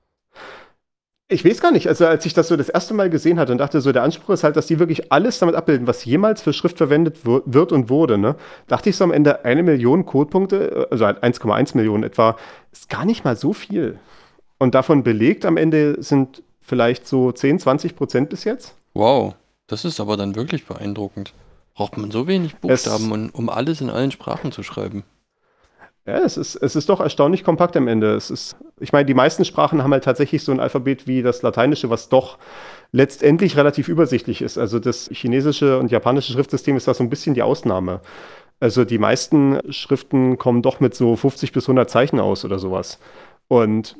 Ich weiß gar nicht, also als ich das so das erste Mal gesehen hatte und dachte so, der Anspruch ist halt, dass die wirklich alles damit abbilden, was jemals für Schrift verwendet wird und wurde, ne? Dachte ich so am Ende, 1 Million Codepunkte, also halt 1,1 Millionen etwa, ist gar nicht mal so viel. Und davon belegt am Ende sind vielleicht so 10-20% bis jetzt. Wow, das ist aber dann wirklich beeindruckend. Braucht man so wenig Buchstaben, um alles in allen Sprachen zu schreiben? Ja, es ist doch erstaunlich kompakt am Ende. Ich meine, die meisten Sprachen haben halt tatsächlich so ein Alphabet wie das Lateinische, was doch letztendlich relativ übersichtlich ist. Also das chinesische und japanische Schriftsystem ist da so ein bisschen die Ausnahme. Also die meisten Schriften kommen doch mit so 50 bis 100 Zeichen aus oder sowas. Und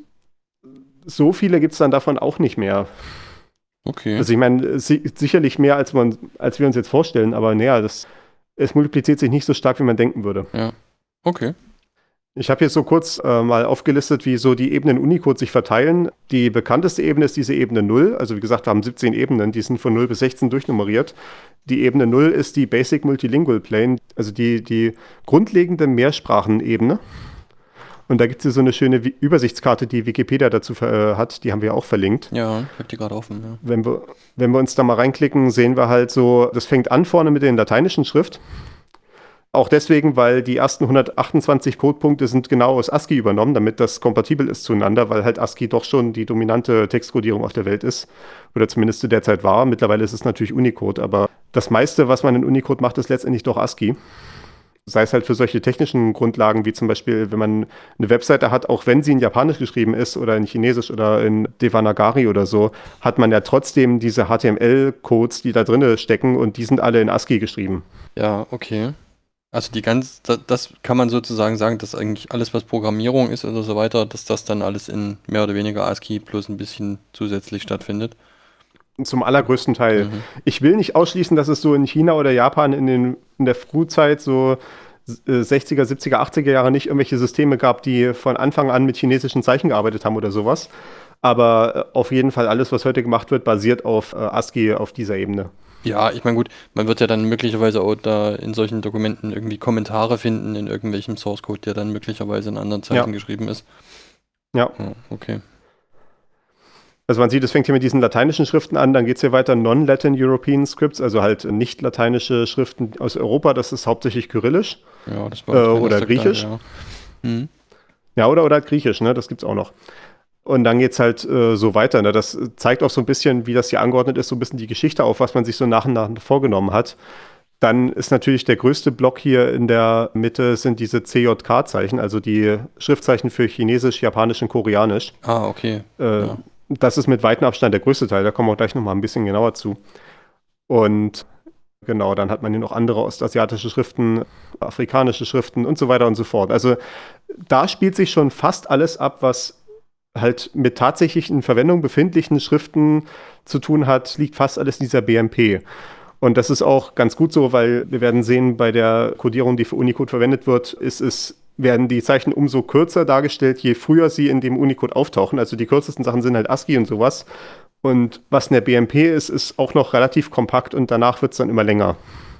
so viele gibt es dann davon auch nicht mehr. Okay. Also ich meine, sicherlich mehr, als wir uns jetzt vorstellen, aber naja, es multipliziert sich nicht so stark, wie man denken würde. Ja, okay. Ich habe hier so kurz mal aufgelistet, wie so die Ebenen Unicode sich verteilen. Die bekannteste Ebene ist diese Ebene 0. Also wie gesagt, wir haben 17 Ebenen, die sind von 0 bis 16 durchnummeriert. Die Ebene 0 ist die Basic Multilingual Plane, also die grundlegende Mehrsprachenebene. Und da gibt es hier so eine schöne Übersichtskarte, die Wikipedia dazu hat. Die haben wir auch verlinkt. Ja, ich habe die gerade offen. Ja. Wenn wir uns da mal reinklicken, sehen wir halt so, das fängt an vorne mit der lateinischen Schrift. Auch deswegen, weil die ersten 128 Codepunkte sind genau aus ASCII übernommen, damit das kompatibel ist zueinander, weil halt ASCII doch schon die dominante Textkodierung auf der Welt ist. Oder zumindest zu der Zeit war. Mittlerweile ist es natürlich Unicode, aber das meiste, was man in Unicode macht, ist letztendlich doch ASCII. Sei es halt für solche technischen Grundlagen, wie zum Beispiel, wenn man eine Webseite hat, auch wenn sie in Japanisch geschrieben ist oder in Chinesisch oder in Devanagari oder so, hat man ja trotzdem diese HTML-Codes, die da drin stecken und die sind alle in ASCII geschrieben. Ja, okay. Also das kann man sozusagen sagen, dass eigentlich alles, was Programmierung ist oder so weiter, dass das dann alles in mehr oder weniger ASCII plus ein bisschen zusätzlich stattfindet. Zum allergrößten Teil. Ich will nicht ausschließen, dass es so in China oder Japan in der Frühzeit so 60er, 70er, 80er Jahre nicht irgendwelche Systeme gab, die von Anfang an mit chinesischen Zeichen gearbeitet haben oder sowas. Aber auf jeden Fall alles, was heute gemacht wird, basiert auf ASCII auf dieser Ebene. Ja, ich meine gut, man wird ja dann möglicherweise auch da in solchen Dokumenten irgendwie Kommentare finden in irgendwelchem Source Code, der dann möglicherweise in anderen Zeichen geschrieben ist. Ja. Okay. Also man sieht, es fängt hier mit diesen lateinischen Schriften an, dann geht es hier weiter Non-Latin European Scripts, also halt nicht lateinische Schriften aus Europa, das ist hauptsächlich Kyrillisch. Ja, das war oder Griechisch. Ja, ja oder halt Griechisch, ne? Das gibt's auch noch. Und dann geht's halt so weiter. Ne? Das zeigt auch so ein bisschen, wie das hier angeordnet ist, so ein bisschen die Geschichte auf, was man sich so nach und nach vorgenommen hat. Dann ist natürlich der größte Block hier in der Mitte sind diese CJK-Zeichen, also die Schriftzeichen für Chinesisch, Japanisch und Koreanisch. Ah, okay. Ja. Das ist mit weitem Abstand der größte Teil, da kommen wir auch gleich nochmal ein bisschen genauer zu. Und genau, dann hat man hier noch andere ostasiatische Schriften, afrikanische Schriften und so weiter und so fort. Also da spielt sich schon fast alles ab, was halt mit tatsächlich in Verwendung befindlichen Schriften zu tun hat, liegt fast alles in dieser BMP. Und das ist auch ganz gut so, weil wir werden sehen, bei der Codierung, die für Unicode verwendet wird, werden die Zeichen umso kürzer dargestellt, je früher sie in dem Unicode auftauchen. Also die kürzesten Sachen sind halt ASCII und sowas. Und was in der BMP ist auch noch relativ kompakt und danach wird es dann immer länger.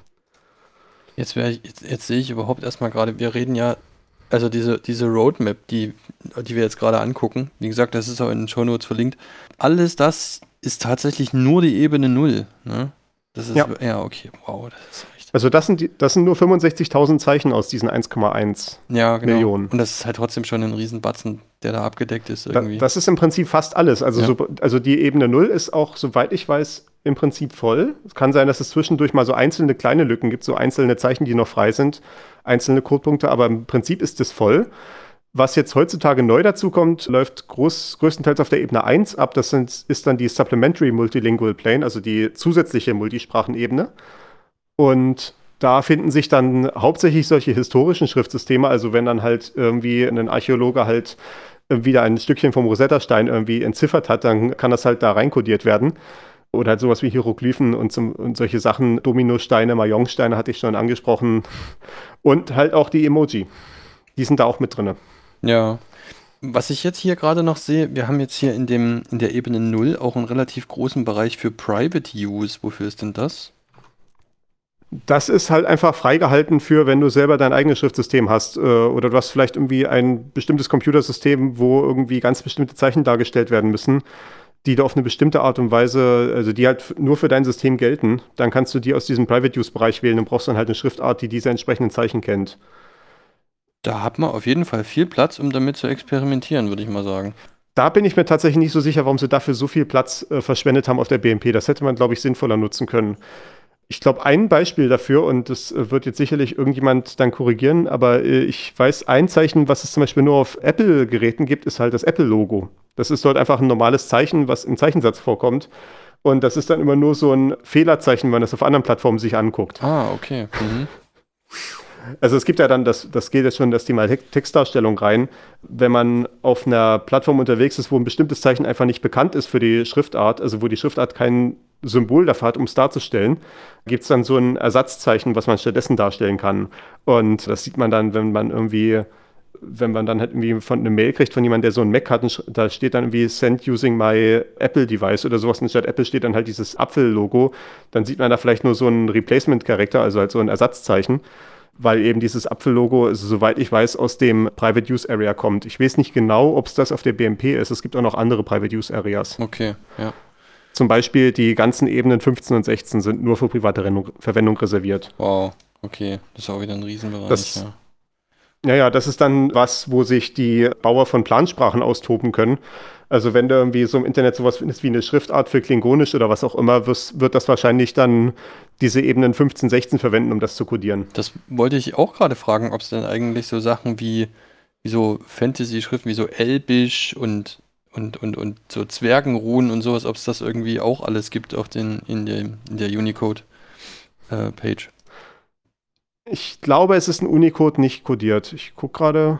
Jetzt sehe ich überhaupt erstmal gerade, wir reden ja, also diese Roadmap, die wir jetzt gerade angucken, wie gesagt, das ist auch in den Shownotes verlinkt, alles das ist tatsächlich nur die Ebene 0, ne? Das ist, ja, okay, wow, das ist echt. Also das sind nur 65.000 Zeichen aus diesen 1,1 Millionen. Und das ist halt trotzdem schon ein Riesenbatzen, der da abgedeckt ist irgendwie. Das ist im Prinzip fast alles. Also, also die Ebene 0 ist auch, soweit ich weiß, im Prinzip voll. Es kann sein, dass es zwischendurch mal so einzelne kleine Lücken gibt, so einzelne Zeichen, die noch frei sind, einzelne Codepunkte, aber im Prinzip ist es voll. Was jetzt heutzutage neu dazu kommt, läuft größtenteils auf der Ebene 1 ab. Das ist dann die Supplementary Multilingual Plane, also die zusätzliche Multisprachenebene. Und da finden sich dann hauptsächlich solche historischen Schriftsysteme, also wenn dann halt irgendwie ein Archäologe halt wieder ein Stückchen vom Rosetta-Stein irgendwie entziffert hat, dann kann das halt da reinkodiert werden. Oder halt sowas wie Hieroglyphen und solche Sachen, Dominosteine, Mahjongsteine hatte ich schon angesprochen. Und halt auch die Emoji. Die sind da auch mit drin. Ja. Was ich jetzt hier gerade noch sehe, wir haben jetzt hier in der Ebene 0 auch einen relativ großen Bereich für Private Use. Wofür ist denn das? Das ist halt einfach freigehalten für, wenn du selber dein eigenes Schriftsystem hast oder du hast vielleicht irgendwie ein bestimmtes Computersystem, wo irgendwie ganz bestimmte Zeichen dargestellt werden müssen, die du auf eine bestimmte Art und Weise, also die halt nur für dein System gelten. Dann kannst du die aus diesem Private-Use-Bereich wählen und brauchst dann halt eine Schriftart, die diese entsprechenden Zeichen kennt. Da hat man auf jeden Fall viel Platz, um damit zu experimentieren, würde ich mal sagen. Da bin ich mir tatsächlich nicht so sicher, warum sie dafür so viel Platz verschwendet haben auf der BMP. Das hätte man, glaube ich, sinnvoller nutzen können. Ich glaube, ein Beispiel dafür, und das wird jetzt sicherlich irgendjemand dann korrigieren, aber ich weiß, ein Zeichen, was es zum Beispiel nur auf Apple-Geräten gibt, ist halt das Apple-Logo. Das ist dort einfach ein normales Zeichen, was im Zeichensatz vorkommt. Und das ist dann immer nur so ein Fehlerzeichen, wenn man das auf anderen Plattformen sich anguckt. Ah, okay. Mhm. Also es gibt ja dann, das geht jetzt schon das Thema Textdarstellung rein, wenn man auf einer Plattform unterwegs ist, wo ein bestimmtes Zeichen einfach nicht bekannt ist für die Schriftart, also wo die Schriftart kein Symbol dafür hat, um es darzustellen, gibt es dann so ein Ersatzzeichen, was man stattdessen darstellen kann. Und das sieht man dann, wenn man dann halt irgendwie von eine Mail kriegt von jemandem, der so einen Mac hat, und da steht dann irgendwie Send using my Apple Device oder sowas, und statt Apple steht dann halt dieses Apfel-Logo, dann sieht man da vielleicht nur so einen Replacement-Charakter, also halt so ein Ersatzzeichen, weil eben dieses Apfel-Logo, also soweit ich weiß, aus dem Private Use Area kommt. Ich weiß nicht genau, ob es das auf der BMP ist. Es gibt auch noch andere Private Use Areas. Okay, ja. Zum Beispiel die ganzen Ebenen 15 und 16 sind nur für private Verwendung reserviert. Wow, okay. Das ist auch wieder ein Riesenbereich, ja. Ja, das ist dann was, wo sich die Bauer von Plansprachen austoben können. Also wenn du irgendwie so im Internet sowas findest wie eine Schriftart für Klingonisch oder was auch immer, wird das wahrscheinlich dann diese Ebenen 15, 16 verwenden, um das zu codieren. Das wollte ich auch gerade fragen, ob es denn eigentlich so Sachen wie so Fantasy-Schriften wie so Elbisch und so Zwergenrunen und sowas, ob es das irgendwie auch alles gibt auf in der Unicode-Page. Ich glaube, es ist ein Unicode nicht codiert. Ich gucke gerade.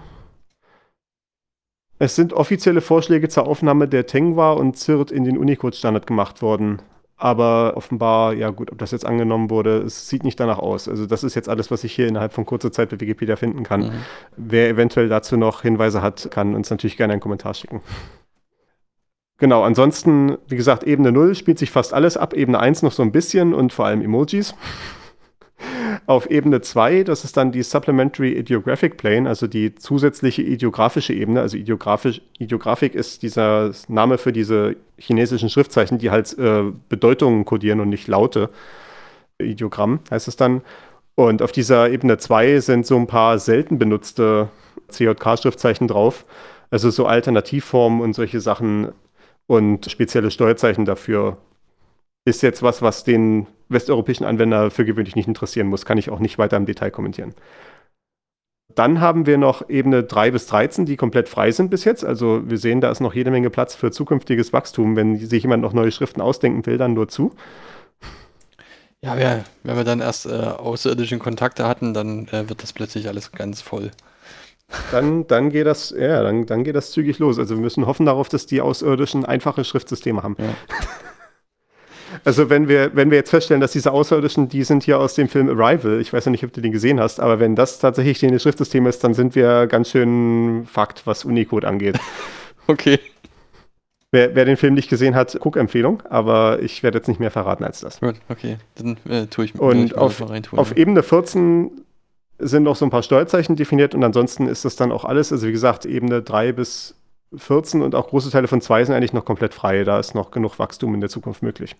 Es sind offizielle Vorschläge zur Aufnahme der Tengwa und Zirt in den Unicode-Standard gemacht worden. Aber offenbar, ja gut, ob das jetzt angenommen wurde, es sieht nicht danach aus. Also das ist jetzt alles, was ich hier innerhalb von kurzer Zeit bei Wikipedia finden kann. Mhm. Wer eventuell dazu noch Hinweise hat, kann uns natürlich gerne einen Kommentar schicken. Genau, ansonsten, wie gesagt, Ebene 0 spielt sich fast alles ab, Ebene 1 noch so ein bisschen und vor allem Emojis. Auf Ebene 2, das ist dann die Supplementary Ideographic Plane, also die zusätzliche ideografische Ebene. Also Ideografik ist dieser Name für diese chinesischen Schriftzeichen, die halt Bedeutungen kodieren und nicht Laute. Ideogramm heißt es dann. Und auf dieser Ebene 2 sind so ein paar selten benutzte CJK-Schriftzeichen drauf. Also so Alternativformen und solche Sachen und spezielle Steuerzeichen dafür ist jetzt was den westeuropäischen Anwender für gewöhnlich nicht interessieren muss. Kann ich auch nicht weiter im Detail kommentieren. Dann haben wir noch Ebene 3 bis 13, die komplett frei sind bis jetzt. Also wir sehen, da ist noch jede Menge Platz für zukünftiges Wachstum. Wenn sich jemand noch neue Schriften ausdenken will, dann nur zu. Ja, wenn wir dann erst außerirdischen Kontakte hatten, dann wird das plötzlich alles ganz voll. Dann geht das, dann geht das zügig los. Also wir müssen hoffen darauf, dass die Außerirdischen einfache Schriftsysteme haben. Ja. Also wenn wir jetzt feststellen, dass diese Außerirdischen, die sind hier aus dem Film Arrival, ich weiß ja nicht, ob du den gesehen hast, aber wenn das tatsächlich das Schriftsystem ist, dann sind wir ganz schön fucked, was Unicode angeht. Okay. Wer den Film nicht gesehen hat, Guck-Empfehlung, aber ich werde jetzt nicht mehr verraten als das. Gut, okay. Dann tue ich Und mal reintun. auf Ebene 14 sind noch so ein paar Steuerzeichen definiert und ansonsten ist das dann auch alles. Also wie gesagt, Ebene 3 bis 14 und auch große Teile von 2 sind eigentlich noch komplett frei. Da ist noch genug Wachstum in der Zukunft möglich.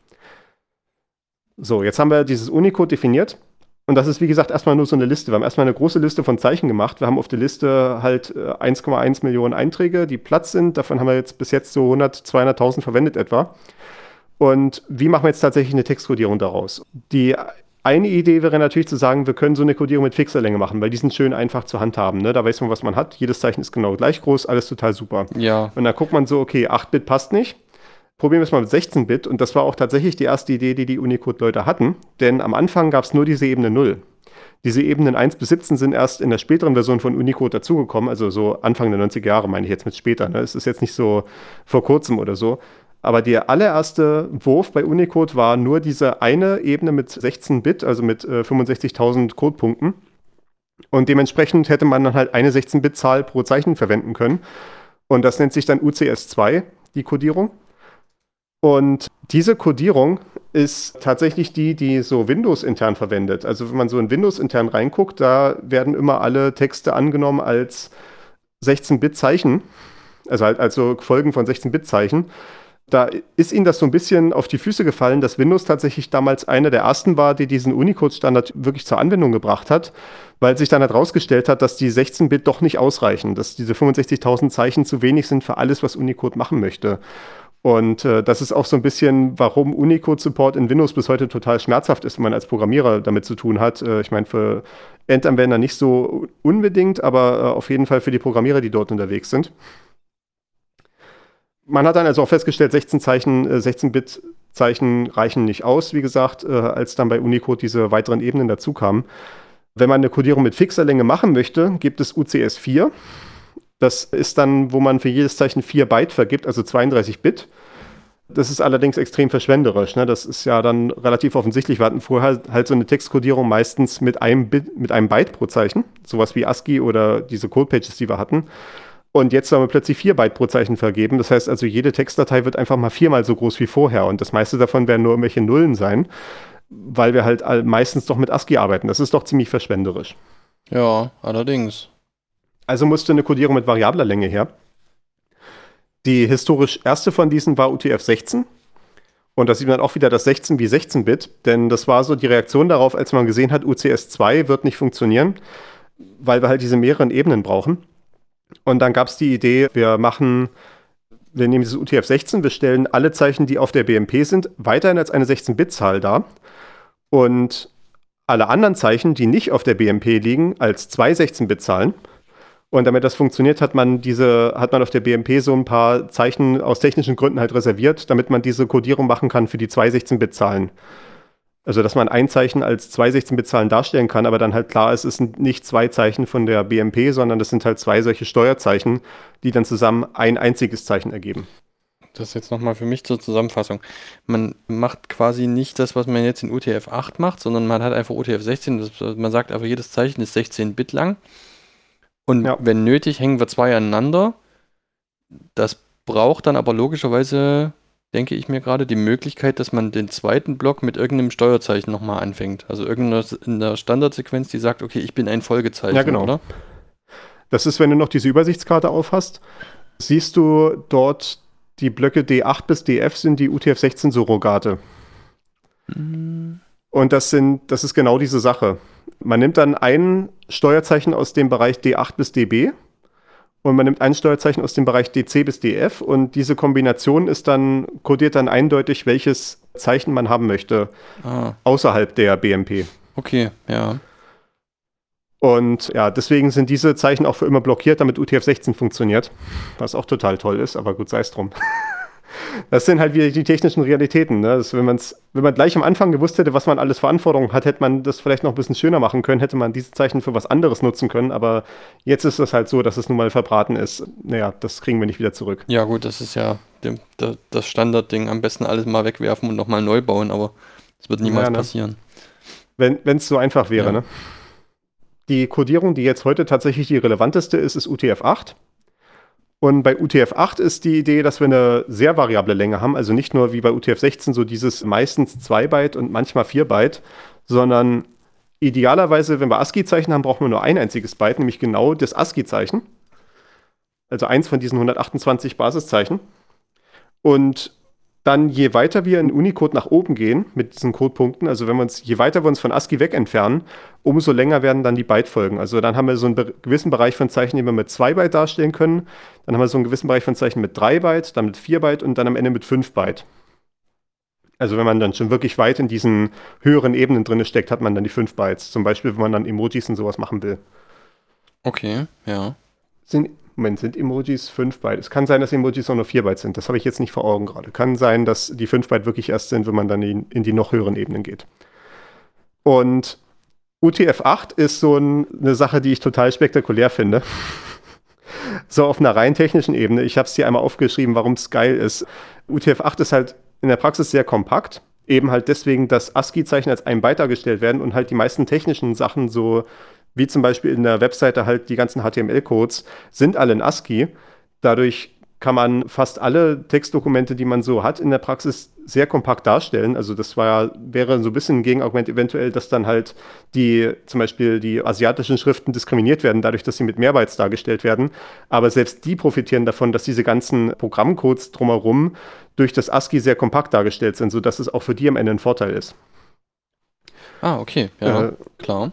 So, jetzt haben wir dieses Unicode definiert. Und das ist, wie gesagt, erstmal nur so eine Liste. Wir haben erstmal eine große Liste von Zeichen gemacht. Wir haben auf der Liste halt 1,1 Millionen Einträge, die Platz sind. Davon haben wir jetzt bis jetzt so 200.000 verwendet etwa. Und wie machen wir jetzt tatsächlich eine Textkodierung daraus? Die eine Idee wäre natürlich zu sagen, wir können so eine Kodierung mit Fixerlänge machen, weil die sind schön einfach zu handhaben. Ne? Da weiß man, was man hat. Jedes Zeichen ist genau gleich groß, alles total super. Ja. Und dann guckt man so, okay, 8-Bit passt nicht. Probieren wir es mal mit 16-Bit. Und das war auch tatsächlich die erste Idee, die Unicode-Leute hatten. Denn am Anfang gab es nur diese Ebene 0. Diese Ebenen 1 bis 17 sind erst in der späteren Version von Unicode dazugekommen. Also so Anfang der 90er Jahre meine ich jetzt mit später. Ne? Es ist jetzt nicht so vor kurzem oder so. Aber der allererste Wurf bei Unicode war nur diese eine Ebene mit 16-Bit, also mit 65.000 Codepunkten. Und dementsprechend hätte man dann halt eine 16-Bit-Zahl pro Zeichen verwenden können. Und das nennt sich dann UCS2, die Kodierung. Und diese Kodierung ist tatsächlich die so Windows intern verwendet. Also wenn man so in Windows intern reinguckt, da werden immer alle Texte angenommen als 16-Bit-Zeichen, also halt also Folgen von 16-Bit-Zeichen. Da ist ihnen das so ein bisschen auf die Füße gefallen, dass Windows tatsächlich damals einer der ersten war, die diesen Unicode-Standard wirklich zur Anwendung gebracht hat, weil sich dann halt rausgestellt hat, dass die 16-Bit doch nicht ausreichen, dass diese 65.000 Zeichen zu wenig sind für alles, was Unicode machen möchte. Und das ist auch so ein bisschen, warum Unicode-Support in Windows bis heute total schmerzhaft ist, wenn man als Programmierer damit zu tun hat. Ich meine, für Endanwender nicht so unbedingt, aber auf jeden Fall für die Programmierer, die dort unterwegs sind. Man hat dann also auch festgestellt, 16-Bit-Zeichen reichen nicht aus, wie gesagt, als dann bei Unicode diese weiteren Ebenen dazu kamen. Wenn man eine Kodierung mit Fixerlänge machen möchte, gibt es UCS4. Das ist dann, wo man für jedes Zeichen 4 Byte vergibt, also 32 Bit. Das ist allerdings extrem verschwenderisch. Ne? Das ist ja dann relativ offensichtlich. Wir hatten vorher halt so eine Textkodierung meistens mit einem Byte pro Zeichen. Sowas wie ASCII oder diese Codepages, die wir hatten. Und jetzt sollen wir plötzlich 4 Byte pro Zeichen vergeben. Das heißt also, jede Textdatei wird einfach mal 4-mal so groß wie vorher. Und das meiste davon werden nur irgendwelche Nullen sein, weil wir halt meistens doch mit ASCII arbeiten. Das ist doch ziemlich verschwenderisch. Ja, allerdings. Also musste eine Kodierung mit variabler Länge her. Die historisch erste von diesen war UTF-16. Und da sieht man auch wieder das 16 wie 16-Bit, denn das war so die Reaktion darauf, als man gesehen hat, UCS2 wird nicht funktionieren, weil wir halt diese mehreren Ebenen brauchen. Und dann gab es die Idee, wir nehmen dieses UTF-16, wir stellen alle Zeichen, die auf der BMP sind, weiterhin als eine 16-Bit-Zahl dar. Und alle anderen Zeichen, die nicht auf der BMP liegen, als 2 16-Bit-Zahlen. Und damit das funktioniert, hat man auf der BMP so ein paar Zeichen aus technischen Gründen halt reserviert, damit man diese Kodierung machen kann für die 2 16-Bit-Zahlen. Also, dass man ein Zeichen als 2 16-Bit-Zahlen darstellen kann, aber dann halt klar ist, es sind nicht 2 Zeichen von der BMP, sondern das sind halt 2 solche Steuerzeichen, die dann zusammen ein einziges Zeichen ergeben. Das ist jetzt nochmal für mich zur Zusammenfassung. Man macht quasi nicht das, was man jetzt in UTF-8 macht, sondern man hat einfach UTF-16. Man sagt einfach, jedes Zeichen ist 16 Bit lang. Und wenn nötig, hängen wir 2 aneinander. Das braucht dann aber logischerweise, denke ich mir gerade, die Möglichkeit, dass man den zweiten Block mit irgendeinem Steuerzeichen nochmal anfängt. Also in der Standardsequenz, die sagt, okay, ich bin ein Folgezeichen, ja, genau. Oder? Das ist, wenn du noch diese Übersichtskarte aufhast, siehst du dort die Blöcke D8 bis DF sind die UTF-16-Surrogate. Und das ist genau diese Sache. Man nimmt dann ein Steuerzeichen aus dem Bereich D8 bis DB und man nimmt ein Steuerzeichen aus dem Bereich DC bis DF und diese Kombination kodiert dann eindeutig, welches Zeichen man haben möchte außerhalb der BMP. Okay, ja. Und ja, deswegen sind diese Zeichen auch für immer blockiert, damit UTF-16 funktioniert, was auch total toll ist, aber gut, sei es drum. Das sind halt wieder die technischen Realitäten. Ne? Wenn man gleich am Anfang gewusst hätte, was man alles für Anforderungen hat, hätte man das vielleicht noch ein bisschen schöner machen können, hätte man diese Zeichen für was anderes nutzen können, aber jetzt ist es halt so, dass es nun mal verbraten ist. Naja, das kriegen wir nicht wieder zurück. Ja gut, das ist ja das Standardding. Am besten alles mal wegwerfen und nochmal neu bauen, aber das wird niemals passieren. Wenn es so einfach wäre, ne? Die Codierung, die jetzt heute tatsächlich die relevanteste ist UTF-8. Und bei UTF-8 ist die Idee, dass wir eine sehr variable Länge haben, also nicht nur wie bei UTF-16 so dieses meistens 2 Byte und manchmal 4 Byte, sondern idealerweise, wenn wir ASCII-Zeichen haben, brauchen wir nur ein einziges Byte, nämlich genau das ASCII-Zeichen. Also eins von diesen 128 Basiszeichen. Und dann, je weiter wir in Unicode nach oben gehen mit diesen Codepunkten, also je weiter wir uns von ASCII weg entfernen, umso länger werden dann die Bytefolgen. Also dann haben wir so einen gewissen Bereich von Zeichen, den wir mit 2 Byte darstellen können. Dann haben wir so einen gewissen Bereich von Zeichen mit 3 Byte, dann mit 4 Byte und dann am Ende mit 5 Byte. Also wenn man dann schon wirklich weit in diesen höheren Ebenen drin steckt, hat man dann die 5 Bytes. Zum Beispiel, wenn man dann Emojis und sowas machen will. Okay, ja. Sind Emojis 5 Byte? Es kann sein, dass Emojis auch nur 4 Byte sind. Das habe ich jetzt nicht vor Augen gerade. Kann sein, dass die 5 Byte wirklich erst sind, wenn man dann in die noch höheren Ebenen geht. Und UTF-8 ist so eine Sache, die ich total spektakulär finde. So auf einer rein technischen Ebene. Ich habe es hier einmal aufgeschrieben, warum es geil ist. UTF-8 ist halt in der Praxis sehr kompakt. Eben halt deswegen, dass ASCII-Zeichen als ein Byte dargestellt werden und halt die meisten technischen Sachen so wie zum Beispiel in der Webseite halt die ganzen HTML-Codes, sind alle in ASCII. Dadurch kann man fast alle Textdokumente, die man so hat, in der Praxis sehr kompakt darstellen. Also das wäre so ein bisschen ein Gegenargument eventuell, dass dann halt zum Beispiel die asiatischen Schriften diskriminiert werden, dadurch, dass sie mit mehr Bytes dargestellt werden. Aber selbst die profitieren davon, dass diese ganzen Programmcodes drumherum durch das ASCII sehr kompakt dargestellt sind, sodass es auch für die am Ende ein Vorteil ist. Ah, okay, ja, klar.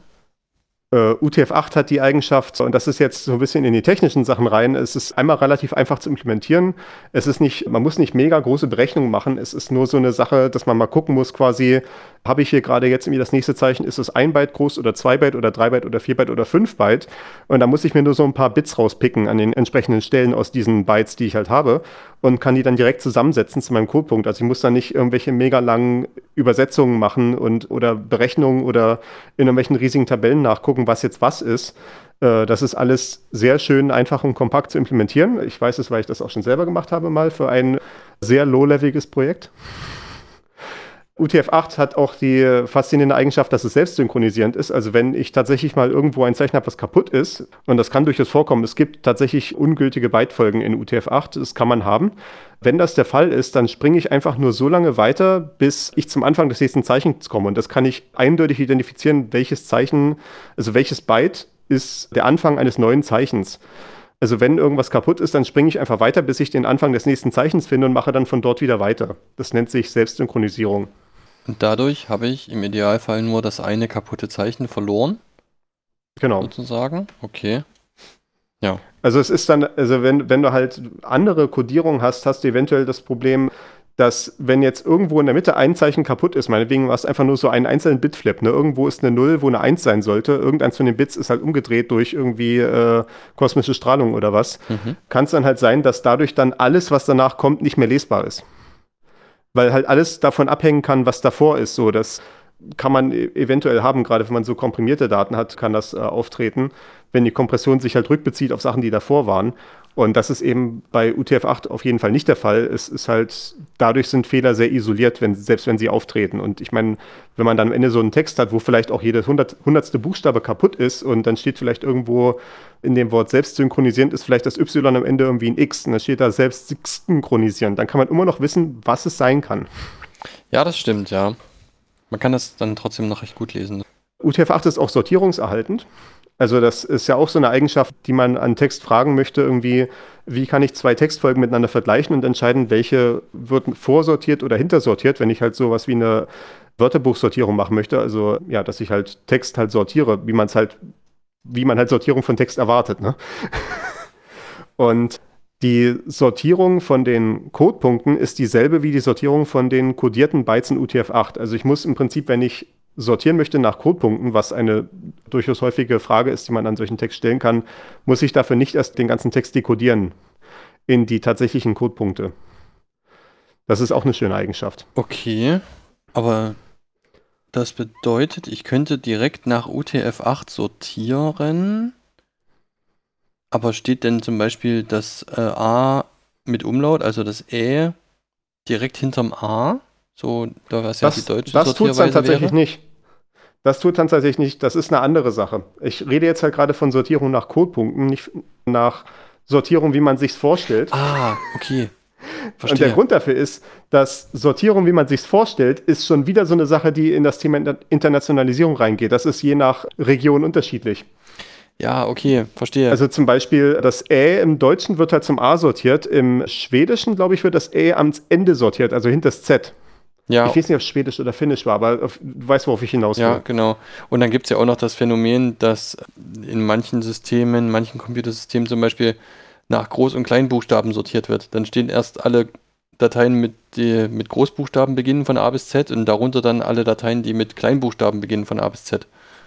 UTF-8 hat die Eigenschaft, und das ist jetzt so ein bisschen in die technischen Sachen rein, es ist einmal relativ einfach zu implementieren. Man muss nicht mega große Berechnungen machen. Es ist nur so eine Sache, dass man mal gucken muss quasi, habe ich hier gerade jetzt irgendwie das nächste Zeichen, ist es 1 Byte groß oder 2 Byte oder 3 Byte oder 4 Byte oder 5 Byte? Und da muss ich mir nur so ein paar Bits rauspicken an den entsprechenden Stellen aus diesen Bytes, die ich halt habe und kann die dann direkt zusammensetzen zu meinem Codepunkt. Also ich muss da nicht irgendwelche mega langen Übersetzungen machen oder Berechnungen oder in irgendwelchen riesigen Tabellen nachgucken, was jetzt was ist. Das ist alles sehr schön, einfach und kompakt zu implementieren. Ich weiß es, weil ich das auch schon selber gemacht habe mal für ein sehr low-leveliges Projekt. UTF-8 hat auch die faszinierende Eigenschaft, dass es selbst synchronisierend ist. Also wenn ich tatsächlich mal irgendwo ein Zeichen habe, was kaputt ist, und das kann durchaus vorkommen, es gibt tatsächlich ungültige Bytefolgen in UTF-8, das kann man haben. Wenn das der Fall ist, dann springe ich einfach nur so lange weiter, bis ich zum Anfang des nächsten Zeichens komme. Und das kann ich eindeutig identifizieren, welches Zeichen, also welches Byte ist der Anfang eines neuen Zeichens. Also wenn irgendwas kaputt ist, dann springe ich einfach weiter, bis ich den Anfang des nächsten Zeichens finde und mache dann von dort wieder weiter. Das nennt sich Selbstsynchronisierung. Und dadurch habe ich im Idealfall nur das eine kaputte Zeichen verloren. Genau. Sozusagen. Okay. Ja. Also es ist dann, also wenn du halt andere Codierung hast, hast du eventuell das Problem, dass wenn jetzt irgendwo in der Mitte ein Zeichen kaputt ist, meinetwegen war es einfach nur so einen einzelnen Bitflip, ne? Irgendwo ist eine 0, wo eine 1 sein sollte, irgendeins von den Bits ist halt umgedreht durch irgendwie kosmische Strahlung oder was, kann es dann halt sein, dass dadurch dann alles, was danach kommt, nicht mehr lesbar ist. Weil halt alles davon abhängen kann, was davor ist. So, das kann man eventuell haben, gerade wenn man so komprimierte Daten hat, kann das auftreten, wenn die Kompression sich halt rückbezieht auf Sachen, die davor waren. Und das ist eben bei UTF-8 auf jeden Fall nicht der Fall. Es ist halt, dadurch sind Fehler sehr isoliert, selbst wenn sie auftreten. Und ich meine, wenn man dann am Ende so einen Text hat, wo vielleicht auch jedes hundertste Buchstabe kaputt ist und dann steht vielleicht irgendwo in dem Wort selbst synchronisierend ist vielleicht das Y am Ende irgendwie ein X und dann steht da selbst synchronisieren. Dann kann man immer noch wissen, was es sein kann. Ja, das stimmt, ja. Man kann das dann trotzdem noch recht gut lesen. UTF-8 ist auch sortierungserhaltend. Also das ist ja auch so eine Eigenschaft, die man an Text fragen möchte, irgendwie, wie kann ich 2 Textfolgen miteinander vergleichen und entscheiden, welche wird vorsortiert oder hintersortiert, wenn ich halt sowas wie eine Wörterbuchsortierung machen möchte. Also ja, dass ich halt Text halt sortiere, wie man halt Sortierung von Text erwartet, ne? Und die Sortierung von den Codepunkten ist dieselbe wie die Sortierung von den kodierten Bytes in UTF-8. Also ich muss im Prinzip, wenn ich sortieren möchte nach Codepunkten, was eine durchaus häufige Frage ist, die man an solchen Text stellen kann, muss ich dafür nicht erst den ganzen Text dekodieren in die tatsächlichen Codepunkte. Das ist auch eine schöne Eigenschaft. Okay, aber das bedeutet, ich könnte direkt nach UTF-8 sortieren, aber steht denn zum Beispiel das A mit Umlaut, also das Ä, direkt hinterm A? So, da was ja die deutsche Das tut es dann Sortierweise tatsächlich wäre? nicht. Das tut dann tatsächlich nicht. Das ist eine andere Sache. Ich rede jetzt halt gerade von Sortierung nach Codepunkten, nicht nach Sortierung, wie man sich's vorstellt. Ah, okay. Und der Verstehe. Grund dafür ist, dass Sortierung, wie man sich's vorstellt, ist schon wieder so eine Sache, die in das Thema Internationalisierung reingeht. Das ist je nach Region unterschiedlich. Ja, okay, verstehe. Also zum Beispiel das Ä im Deutschen wird halt zum A sortiert, im Schwedischen, glaube ich, wird das Ä am Ende sortiert, also hinter das Z. ja, Ich weiß nicht, ob es Schwedisch oder Finnisch war, aber du weißt, worauf ich hinaus will. ja, genau. Und dann gibt es ja auch noch das Phänomen, dass in manchen Systemen, manchen Computersystemen zum Beispiel nach Groß- und Kleinbuchstaben sortiert wird. Dann stehen erst alle Dateien mit Großbuchstaben beginnen von A bis Z und darunter dann alle Dateien, die mit Kleinbuchstaben beginnen von A bis Z.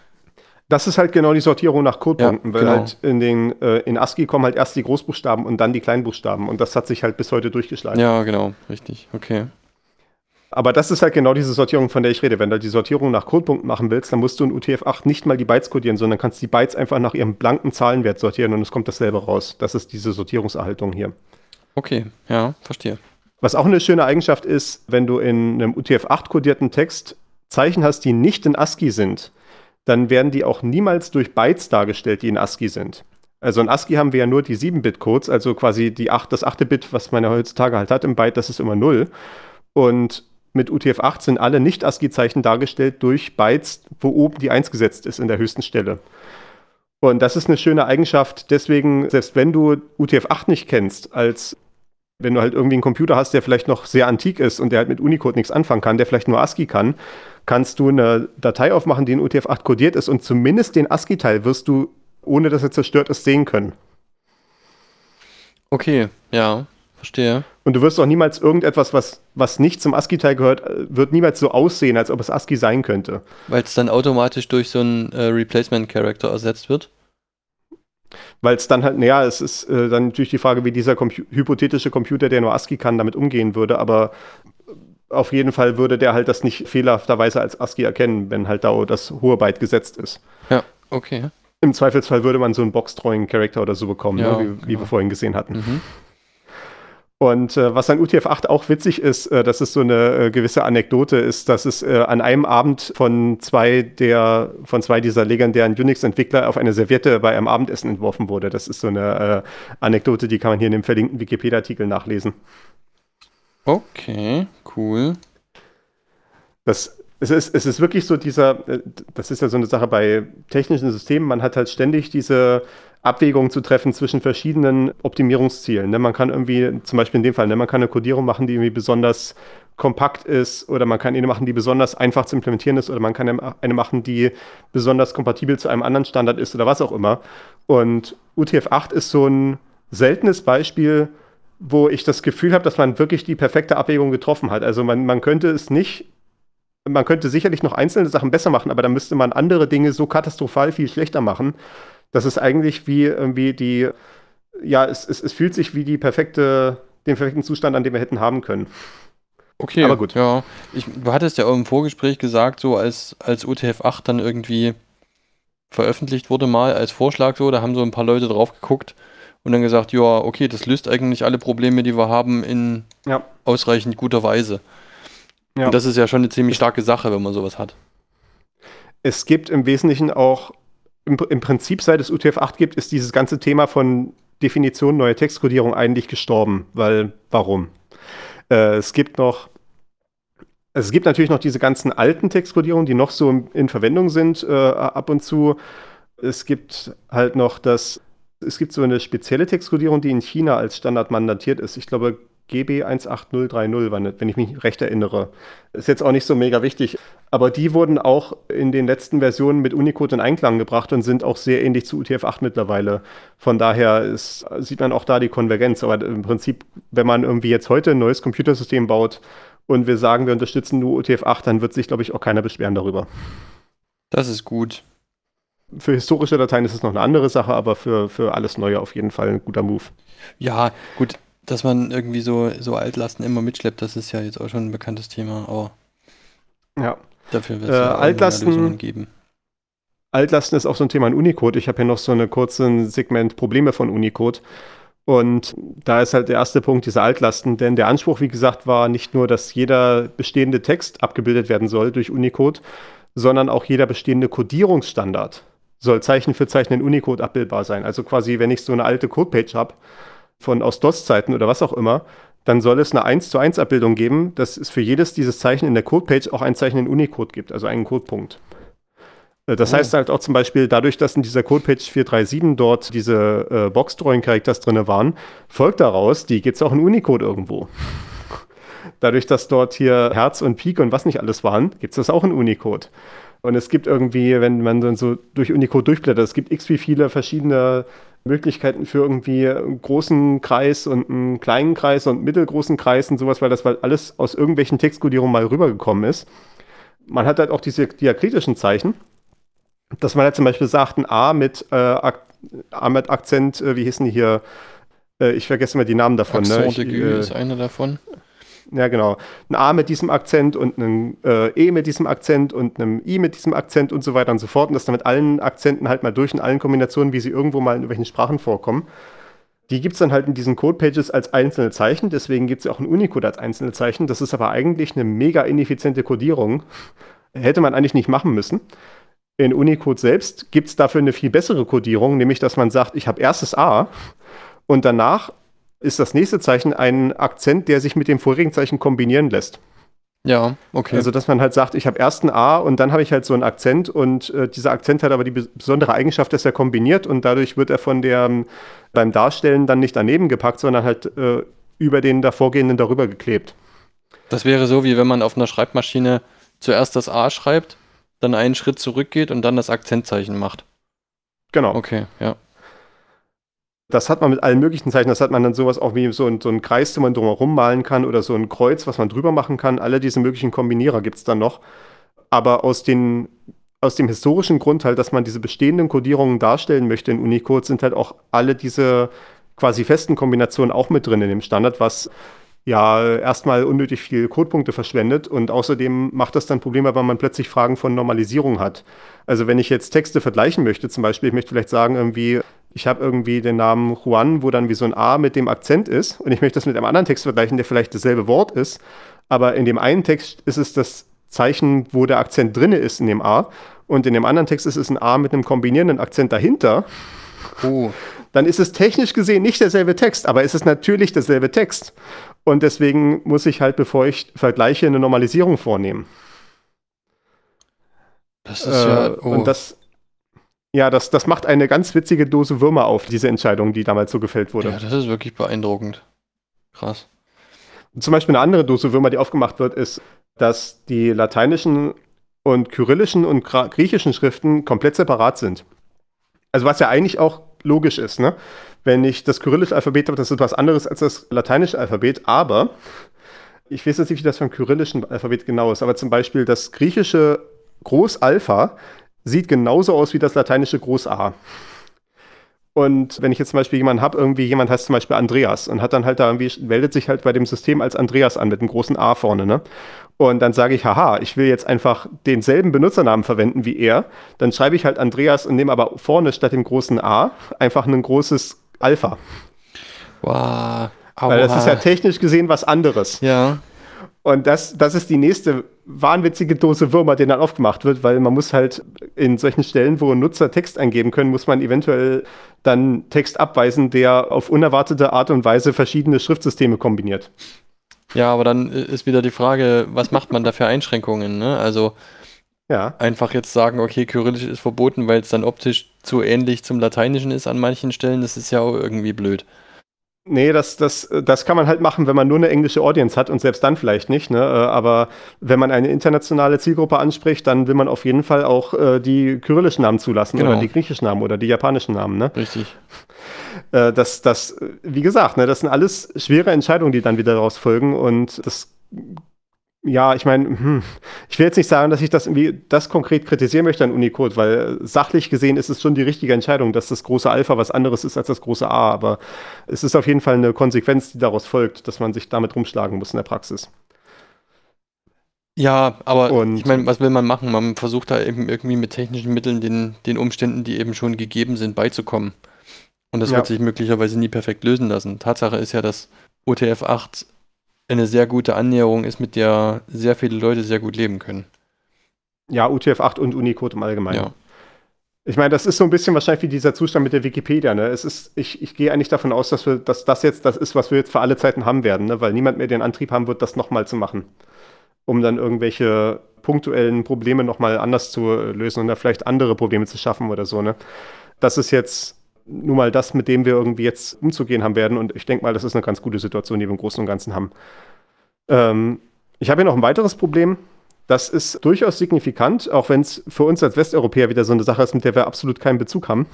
Das ist halt genau die Sortierung nach Codepunkten, Ja, weil genau. halt in ASCII kommen halt erst die Großbuchstaben und dann die Kleinbuchstaben und das hat sich halt bis heute durchgeschlagen. Ja, genau, richtig. Okay. Aber das ist halt genau diese Sortierung, von der ich rede. Wenn du die Sortierung nach Codepunkten machen willst, dann musst du in UTF-8 nicht mal die Bytes codieren, sondern kannst die Bytes einfach nach ihrem blanken Zahlenwert sortieren und es kommt dasselbe raus. Das ist diese Sortierungserhaltung hier. Okay, ja, verstehe. Was auch eine schöne Eigenschaft ist, wenn du in einem UTF-8-kodierten Text Zeichen hast, die nicht in ASCII sind, dann werden die auch niemals durch Bytes dargestellt, die in ASCII sind. Also in ASCII haben wir ja nur die 7-Bit-Codes, also quasi das 8. Bit, was man ja heutzutage halt hat im Byte, das ist immer 0. Und mit UTF-8 sind alle Nicht-ASCII-Zeichen dargestellt durch Bytes, wo oben die 1 gesetzt ist in der höchsten Stelle. Und das ist eine schöne Eigenschaft. Deswegen, selbst wenn du UTF-8 nicht kennst, als wenn du halt irgendwie einen Computer hast, der vielleicht noch sehr antik ist und der halt mit Unicode nichts anfangen kann, der vielleicht nur ASCII kann, kannst du eine Datei aufmachen, die in UTF-8 kodiert ist und zumindest den ASCII-Teil wirst du, ohne dass er zerstört ist, sehen können. Okay, ja, verstehe. Und du wirst auch niemals irgendetwas, was nicht zum ASCII-Teil gehört, wird niemals so aussehen, als ob es ASCII sein könnte. Weil es dann automatisch durch so einen Replacement-Character ersetzt wird? Weil es dann halt, naja, es ist dann natürlich die Frage, wie dieser hypothetische Computer, der nur ASCII kann, damit umgehen würde, aber auf jeden Fall würde der halt das nicht fehlerhafterweise als ASCII erkennen, wenn halt da das hohe Byte gesetzt ist. Ja, okay. Im Zweifelsfall würde man so einen box-drawing-Character oder so bekommen, Ja, ne, wie genau. wir vorhin gesehen hatten. Mhm. Und was an UTF-8 auch witzig ist, das ist so eine gewisse Anekdote, ist, dass es an einem Abend von zwei dieser legendären Unix-Entwickler auf eine Serviette bei einem Abendessen entworfen wurde. Das ist so eine Anekdote, die kann man hier in dem verlinkten Wikipedia-Artikel nachlesen. Okay, cool. Es ist wirklich so das ist ja so eine Sache bei technischen Systemen, man hat halt ständig diese Abwägung zu treffen zwischen verschiedenen Optimierungszielen. Ne? Man kann irgendwie, zum Beispiel in dem Fall, ne, man kann eine Codierung machen, die irgendwie besonders kompakt ist, oder man kann eine machen, die besonders einfach zu implementieren ist, oder man kann eine machen, die besonders kompatibel zu einem anderen Standard ist, oder was auch immer. Und UTF-8 ist so ein seltenes Beispiel, wo ich das Gefühl habe, dass man wirklich die perfekte Abwägung getroffen hat. Also man könnte es nicht. Man könnte sicherlich noch einzelne Sachen besser machen, aber dann müsste man andere Dinge so katastrophal viel schlechter machen, dass es eigentlich wie irgendwie es fühlt sich wie den perfekten Zustand, an dem wir hätten haben können. Okay, Aber gut. ja. Du hattest ja auch im Vorgespräch gesagt, so als UTF-8 dann irgendwie veröffentlicht wurde mal als Vorschlag so, da haben so ein paar Leute drauf geguckt und dann gesagt, ja, okay, das löst eigentlich alle Probleme, die wir haben in Ja. ausreichend guter Weise. Ja. Und das ist ja schon eine ziemlich starke Sache, wenn man sowas hat. Es gibt im Wesentlichen auch, im Prinzip seit es UTF-8 gibt, ist dieses ganze Thema von Definition neuer Textkodierung eigentlich gestorben. Warum? Es gibt natürlich noch diese ganzen alten Textkodierungen, die noch so in Verwendung sind, ab und zu. Es gibt so eine spezielle Textkodierung, die in China als Standard mandatiert ist. Ich glaube, GB 18030, wenn ich mich recht erinnere. Ist jetzt auch nicht so mega wichtig. Aber die wurden auch in den letzten Versionen mit Unicode in Einklang gebracht und sind auch sehr ähnlich zu UTF-8 mittlerweile. Von daher sieht man auch da die Konvergenz. Aber im Prinzip, wenn man irgendwie jetzt heute ein neues Computersystem baut und wir sagen, wir unterstützen nur UTF-8, dann wird sich, glaube ich, auch keiner beschweren darüber. Das ist gut. Für historische Dateien ist es noch eine andere Sache, aber für alles Neue auf jeden Fall ein guter Move. Ja, gut, dass man irgendwie so Altlasten immer mitschleppt, das ist ja jetzt auch schon ein bekanntes Thema, aber Ja. dafür wird es ja Altlasten- Lösungen geben. Altlasten ist auch so ein Thema in Unicode. Ich habe hier noch so eine kurze Segment Probleme von Unicode. Und da ist halt der erste Punkt diese Altlasten, denn der Anspruch, wie gesagt, war nicht nur, dass jeder bestehende Text abgebildet werden soll durch Unicode, sondern auch jeder bestehende Codierungsstandard soll Zeichen für Zeichen in Unicode abbildbar sein. Also quasi, wenn ich so eine alte Codepage habe, aus DOS-Zeiten oder was auch immer, dann soll es eine 1:1 Abbildung geben, dass es für jedes dieses Zeichen in der Codepage auch ein Zeichen in Unicode gibt, also einen Codepunkt. Das heißt halt auch zum Beispiel, dadurch, dass in dieser Codepage 437 dort diese Box-Drawing-Characters drin waren, folgt daraus, die gibt es auch in Unicode irgendwo. Dadurch, dass dort hier Herz und Pik und was nicht alles waren, gibt es das auch in Unicode. Und es gibt irgendwie, wenn man dann so durch Unicode durchblättert, es gibt wie viele verschiedene Möglichkeiten für irgendwie einen großen Kreis und einen kleinen Kreis und einen mittelgroßen Kreis und sowas, weil das alles aus irgendwelchen Textkodierungen mal rübergekommen ist. Man hat halt auch diese diakritischen Zeichen, dass man halt zum Beispiel sagt, ein A mit Akzent, wie hießen die hier? Ich vergesse immer die Namen davon. Accent aigu ist einer davon. Ja, genau. Ein A mit diesem Akzent und ein E mit diesem Akzent und einem I mit diesem Akzent und so weiter und so fort. Und das dann mit allen Akzenten halt mal durch in allen Kombinationen, wie sie irgendwo mal in irgendwelchen Sprachen vorkommen. Die gibt es dann halt in diesen Codepages als einzelne Zeichen. Deswegen gibt es ja auch in Unicode als einzelne Zeichen. Das ist aber eigentlich eine mega ineffiziente Codierung. Hätte man eigentlich nicht machen müssen. In Unicode selbst gibt es dafür eine viel bessere Codierung, nämlich dass man sagt, ich habe erstes A und danach ist das nächste Zeichen ein Akzent, der sich mit dem vorigen Zeichen kombinieren lässt. Ja, okay. Also, dass man halt sagt, ich habe erst ein A und dann habe ich halt so einen Akzent und dieser Akzent hat aber die besondere Eigenschaft, dass er kombiniert und dadurch wird er beim Darstellen dann nicht daneben gepackt, sondern halt über den davorgehenden darüber geklebt. Das wäre so, wie wenn man auf einer Schreibmaschine zuerst das A schreibt, dann einen Schritt zurückgeht und dann das Akzentzeichen macht. Genau. Okay, ja. Das hat man mit allen möglichen Zeichen. Das hat man dann sowas auch wie so einen Kreis, den man drumherum malen kann oder so ein Kreuz, was man drüber machen kann. Alle diese möglichen Kombinierer gibt es dann noch. Aber aus dem historischen Grund halt, dass man diese bestehenden Codierungen darstellen möchte in Unicode, sind halt auch alle diese quasi festen Kombinationen auch mit drin in dem Standard, was ja erstmal unnötig viel Codepunkte verschwendet und außerdem macht das dann Probleme, weil man plötzlich Fragen von Normalisierung hat. Also wenn ich jetzt Texte vergleichen möchte, zum Beispiel, ich möchte vielleicht sagen, irgendwie, ich habe irgendwie den Namen Juan, wo dann wie so ein A mit dem Akzent ist und ich möchte das mit einem anderen Text vergleichen, der vielleicht dasselbe Wort ist, aber in dem einen Text ist es das Zeichen, wo der Akzent drin ist in dem A und in dem anderen Text ist es ein A mit einem kombinierenden Akzent dahinter. Dann ist es technisch gesehen nicht derselbe Text, aber es ist natürlich derselbe Text. Und deswegen muss ich halt, bevor ich vergleiche, eine Normalisierung vornehmen. Das ist Und das macht eine ganz witzige Dose Würmer auf, diese Entscheidung, die damals so gefällt wurde. Ja, das ist wirklich beeindruckend. Krass. Zum Beispiel eine andere Dose Würmer, die aufgemacht wird, ist, dass die lateinischen und kyrillischen und griechischen Schriften komplett separat sind. Also was ja eigentlich auch logisch ist, ne? Wenn ich das kyrillische Alphabet habe, das ist was anderes als das lateinische Alphabet, aber ich weiß jetzt nicht, wie das vom kyrillischen Alphabet genau ist, aber zum Beispiel das griechische Groß-Alpha sieht genauso aus wie das lateinische Groß-A. Und wenn ich jetzt zum Beispiel jemand heißt zum Beispiel Andreas und hat dann halt da irgendwie, meldet sich halt bei dem System als Andreas an mit einem großen A vorne, ne? Und dann sage ich, haha, ich will jetzt einfach denselben Benutzernamen verwenden wie er. Dann schreibe ich halt Andreas und nehme aber vorne statt dem großen A einfach ein großes Alpha. Wow. Weil das ist ja technisch gesehen was anderes. Ja. Und das ist die nächste wahnwitzige Dose Würmer, die dann aufgemacht wird, weil man muss halt in solchen Stellen, wo Nutzer Text eingeben können, muss man eventuell dann Text abweisen, der auf unerwartete Art und Weise verschiedene Schriftsysteme kombiniert. Ja, aber dann ist wieder die Frage, was macht man da für Einschränkungen, ne? Also einfach jetzt sagen, okay, Kyrillisch ist verboten, weil es dann optisch zu ähnlich zum Lateinischen ist an manchen Stellen, das ist ja auch irgendwie blöd. Nee, das kann man halt machen, wenn man nur eine englische Audience hat und selbst dann vielleicht nicht. Ne? Aber wenn man eine internationale Zielgruppe anspricht, dann will man auf jeden Fall auch die kyrillischen Namen zulassen Genau. oder die griechischen Namen oder die japanischen Namen. Ne? Richtig. Wie gesagt, ne, das sind alles schwere Entscheidungen, die dann wieder daraus folgen. Und ja, ich meine, ich will jetzt nicht sagen, dass ich das konkret kritisieren möchte an Unicode, weil sachlich gesehen ist es schon die richtige Entscheidung, dass das große Alpha was anderes ist als das große A. Aber es ist auf jeden Fall eine Konsequenz, die daraus folgt, dass man sich damit rumschlagen muss in der Praxis. Ja, aber Und- ich meine, was will man machen? Man versucht da eben irgendwie mit technischen Mitteln den Umständen, die eben schon gegeben sind, beizukommen. Und das Ja. wird sich möglicherweise nie perfekt lösen lassen. Tatsache ist ja, dass UTF-8 eine sehr gute Annäherung ist, mit der sehr viele Leute sehr gut leben können. Ja, UTF-8 und Unicode im Allgemeinen. Ja. Ich meine, das ist so ein bisschen wahrscheinlich wie dieser Zustand mit der Wikipedia. Ne? Ich gehe eigentlich davon aus, dass das jetzt das ist, was wir jetzt für alle Zeiten haben werden, ne? Weil niemand mehr den Antrieb haben wird, das nochmal zu machen, um dann irgendwelche punktuellen Probleme nochmal anders zu lösen und da vielleicht andere Probleme zu schaffen oder so. Ne? Das ist jetzt nun mal das, mit dem wir irgendwie jetzt umzugehen haben werden. Und ich denke mal, das ist eine ganz gute Situation, die wir im Großen und Ganzen haben. Ich habe hier noch ein weiteres Problem. Das ist durchaus signifikant, auch wenn es für uns als Westeuropäer wieder so eine Sache ist, mit der wir absolut keinen Bezug haben.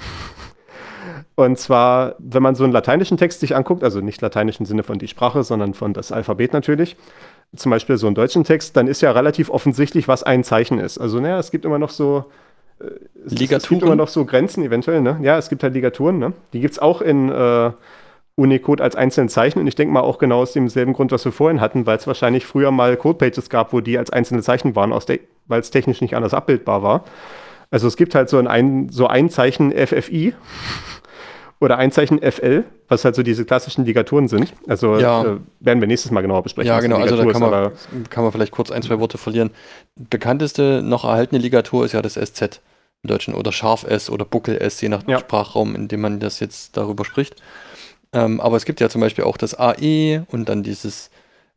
Und zwar, wenn man so einen lateinischen Text sich anguckt, also nicht lateinisch im Sinne von die Sprache, sondern von das Alphabet natürlich, zum Beispiel so einen deutschen Text, dann ist ja relativ offensichtlich, was ein Zeichen ist. Also, naja, es gibt immer noch so es gibt Ligaturen? immer noch so Grenzen eventuell, ne? Ja, es gibt halt Ligaturen, ne? Die gibt es auch in Unicode als einzelne Zeichen und ich denke mal auch genau aus demselben Grund, was wir vorhin hatten, weil es wahrscheinlich früher mal Codepages gab, wo die als einzelne Zeichen waren, weil es technisch nicht anders abbildbar war. Also es gibt halt so ein Zeichen FFI oder ein Zeichen FL, was halt so diese klassischen Ligaturen sind. Also Ja. werden wir nächstes Mal genauer besprechen. Ja, was eine genau, also da Ligatur kann ist, kann man vielleicht kurz ein, zwei Worte verlieren. Bekannteste noch erhaltene Ligatur ist ja das SZ im Deutschen oder Scharf-S oder Buckel-S, je nach Ja. Sprachraum, in dem man das jetzt darüber spricht. Aber es gibt ja zum Beispiel auch das AE und dann dieses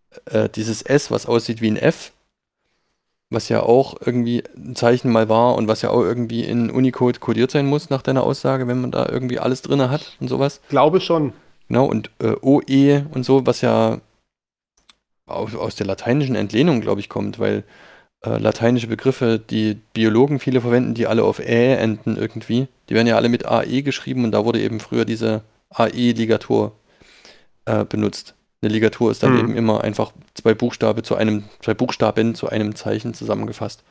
S, was aussieht wie ein F, was ja auch irgendwie ein Zeichen mal war und was ja auch irgendwie in Unicode kodiert sein muss, nach deiner Aussage, wenn man da irgendwie alles drin hat und sowas. glaube schon. Genau, und OE und so, was ja aus der lateinischen Entlehnung, glaube ich, kommt, weil lateinische Begriffe, die Biologen viele verwenden, die alle auf Ä enden irgendwie, die werden ja alle mit AE geschrieben und da wurde eben früher diese AE-Ligatur benutzt. Eine Ligatur ist dann eben immer einfach zwei Buchstaben zu einem Zeichen zusammengefasst.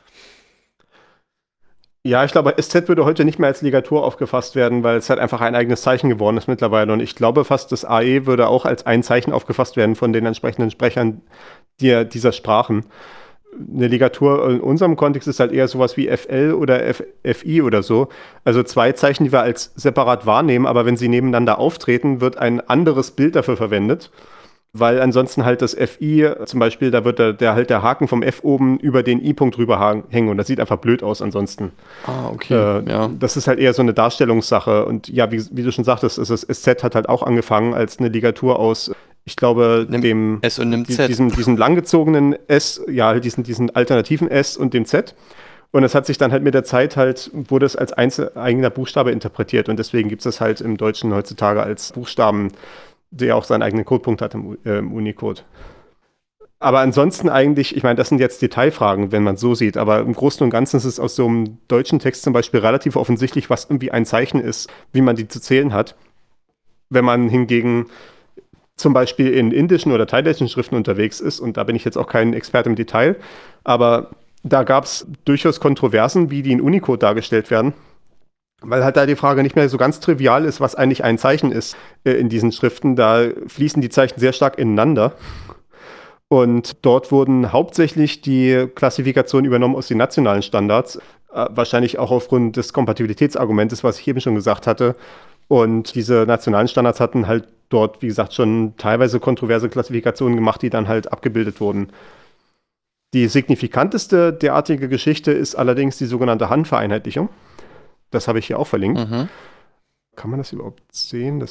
Ja, ich glaube, SZ würde heute nicht mehr als Ligatur aufgefasst werden, weil es halt einfach ein eigenes Zeichen geworden ist mittlerweile. Und ich glaube fast, das AE würde auch als ein Zeichen aufgefasst werden von den entsprechenden Sprechern dieser Sprachen. Eine Ligatur in unserem Kontext ist halt eher sowas wie FL oder FI oder so. Also zwei Zeichen, die wir als separat wahrnehmen, aber wenn sie nebeneinander auftreten, wird ein anderes Bild dafür verwendet. Weil ansonsten halt das FI, zum Beispiel, da wird der Haken vom F oben über den I-Punkt drüber hängen und das sieht einfach blöd aus ansonsten. Ah, okay. Ja. Das ist halt eher so eine Darstellungssache und ja, wie du schon sagtest, das SZ hat halt auch angefangen als eine Ligatur aus, ich glaube, dem S und dem Z. diesem langgezogenen S, ja, halt diesen alternativen S und dem Z. Und es hat sich dann halt mit der Zeit wurde es als eigener Buchstabe interpretiert und deswegen gibt es das halt im Deutschen heutzutage als Buchstaben, der auch seinen eigenen Codepunkt hat im Unicode. Aber ansonsten eigentlich, ich meine, das sind jetzt Detailfragen, wenn man es so sieht, aber im Großen und Ganzen ist es aus so einem deutschen Text zum Beispiel relativ offensichtlich, was irgendwie ein Zeichen ist, wie man die zu zählen hat. Wenn man hingegen zum Beispiel in indischen oder thailändischen Schriften unterwegs ist, und da bin ich jetzt auch kein Experte im Detail, aber da gab es durchaus Kontroversen, wie die in Unicode dargestellt werden. Weil halt da die Frage nicht mehr so ganz trivial ist, was eigentlich ein Zeichen ist in diesen Schriften. Da fließen die Zeichen sehr stark ineinander. Und dort wurden hauptsächlich die Klassifikationen übernommen aus den nationalen Standards. Wahrscheinlich auch aufgrund des Kompatibilitätsargumentes, was ich eben schon gesagt hatte. Und diese nationalen Standards hatten halt dort, wie gesagt, schon teilweise kontroverse Klassifikationen gemacht, die dann halt abgebildet wurden. Die signifikanteste derartige Geschichte ist allerdings die sogenannte Han-Vereinheitlichung. Das habe ich hier auch verlinkt. Mhm. Kann man das überhaupt sehen?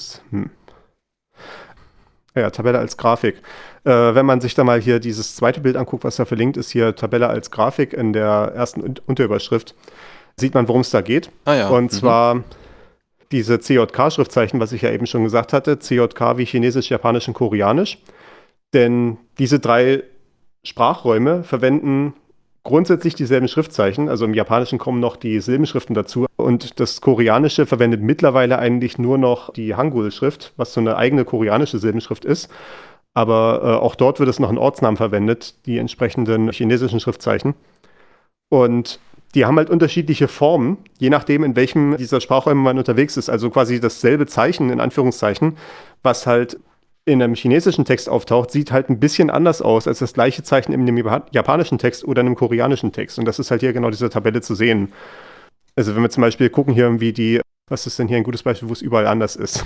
Ja, Tabelle als Grafik. Wenn man sich da mal hier dieses zweite Bild anguckt, was da verlinkt ist, hier Tabelle als Grafik in der ersten Unterüberschrift, sieht man, worum es da geht. Ah ja. Und zwar diese CJK-Schriftzeichen, was ich ja eben schon gesagt hatte, CJK wie Chinesisch, Japanisch und Koreanisch. Denn diese 3 Sprachräume verwenden grundsätzlich dieselben Schriftzeichen. Also im Japanischen kommen noch die Silbenschriften dazu. Und das Koreanische verwendet mittlerweile eigentlich nur noch die Hangul-Schrift, was so eine eigene koreanische Silbenschrift ist. Aber auch dort wird es noch in Ortsnamen verwendet, die entsprechenden chinesischen Schriftzeichen. Und die haben halt unterschiedliche Formen, je nachdem, in welchem dieser Sprachräume man unterwegs ist. Also quasi dasselbe Zeichen, in Anführungszeichen, was halt in einem chinesischen Text auftaucht, sieht halt ein bisschen anders aus als das gleiche Zeichen in einem japanischen Text oder in einem koreanischen Text. Und das ist halt hier genau diese Tabelle zu sehen. Also wenn wir zum Beispiel gucken hier irgendwie was ist denn hier ein gutes Beispiel, wo es überall anders ist?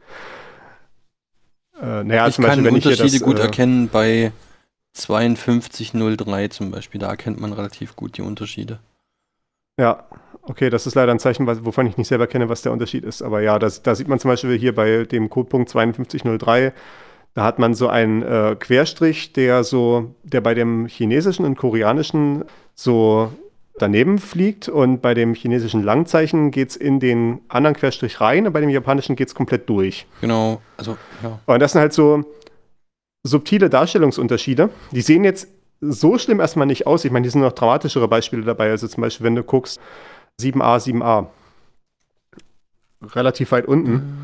Ich zum Beispiel, kann wenn ich hier Unterschiede das, gut erkennen bei 5203 zum Beispiel. Da erkennt man relativ gut die Unterschiede. Ja, okay, das ist leider ein Zeichen, wovon ich nicht selber kenne, was der Unterschied ist. Aber ja, da sieht man zum Beispiel hier bei dem Codepunkt 5203, da hat man so einen Querstrich, der bei dem chinesischen und koreanischen so daneben fliegt, und bei dem chinesischen Langzeichen geht es in den anderen Querstrich rein und bei dem japanischen geht es komplett durch. Genau, also ja. Und das sind halt so subtile Darstellungsunterschiede. Die sehen jetzt so schlimm erstmal nicht aus. Ich meine, hier sind noch dramatischere Beispiele dabei. Also zum Beispiel, wenn du guckst, 7a, 7a. Relativ weit unten.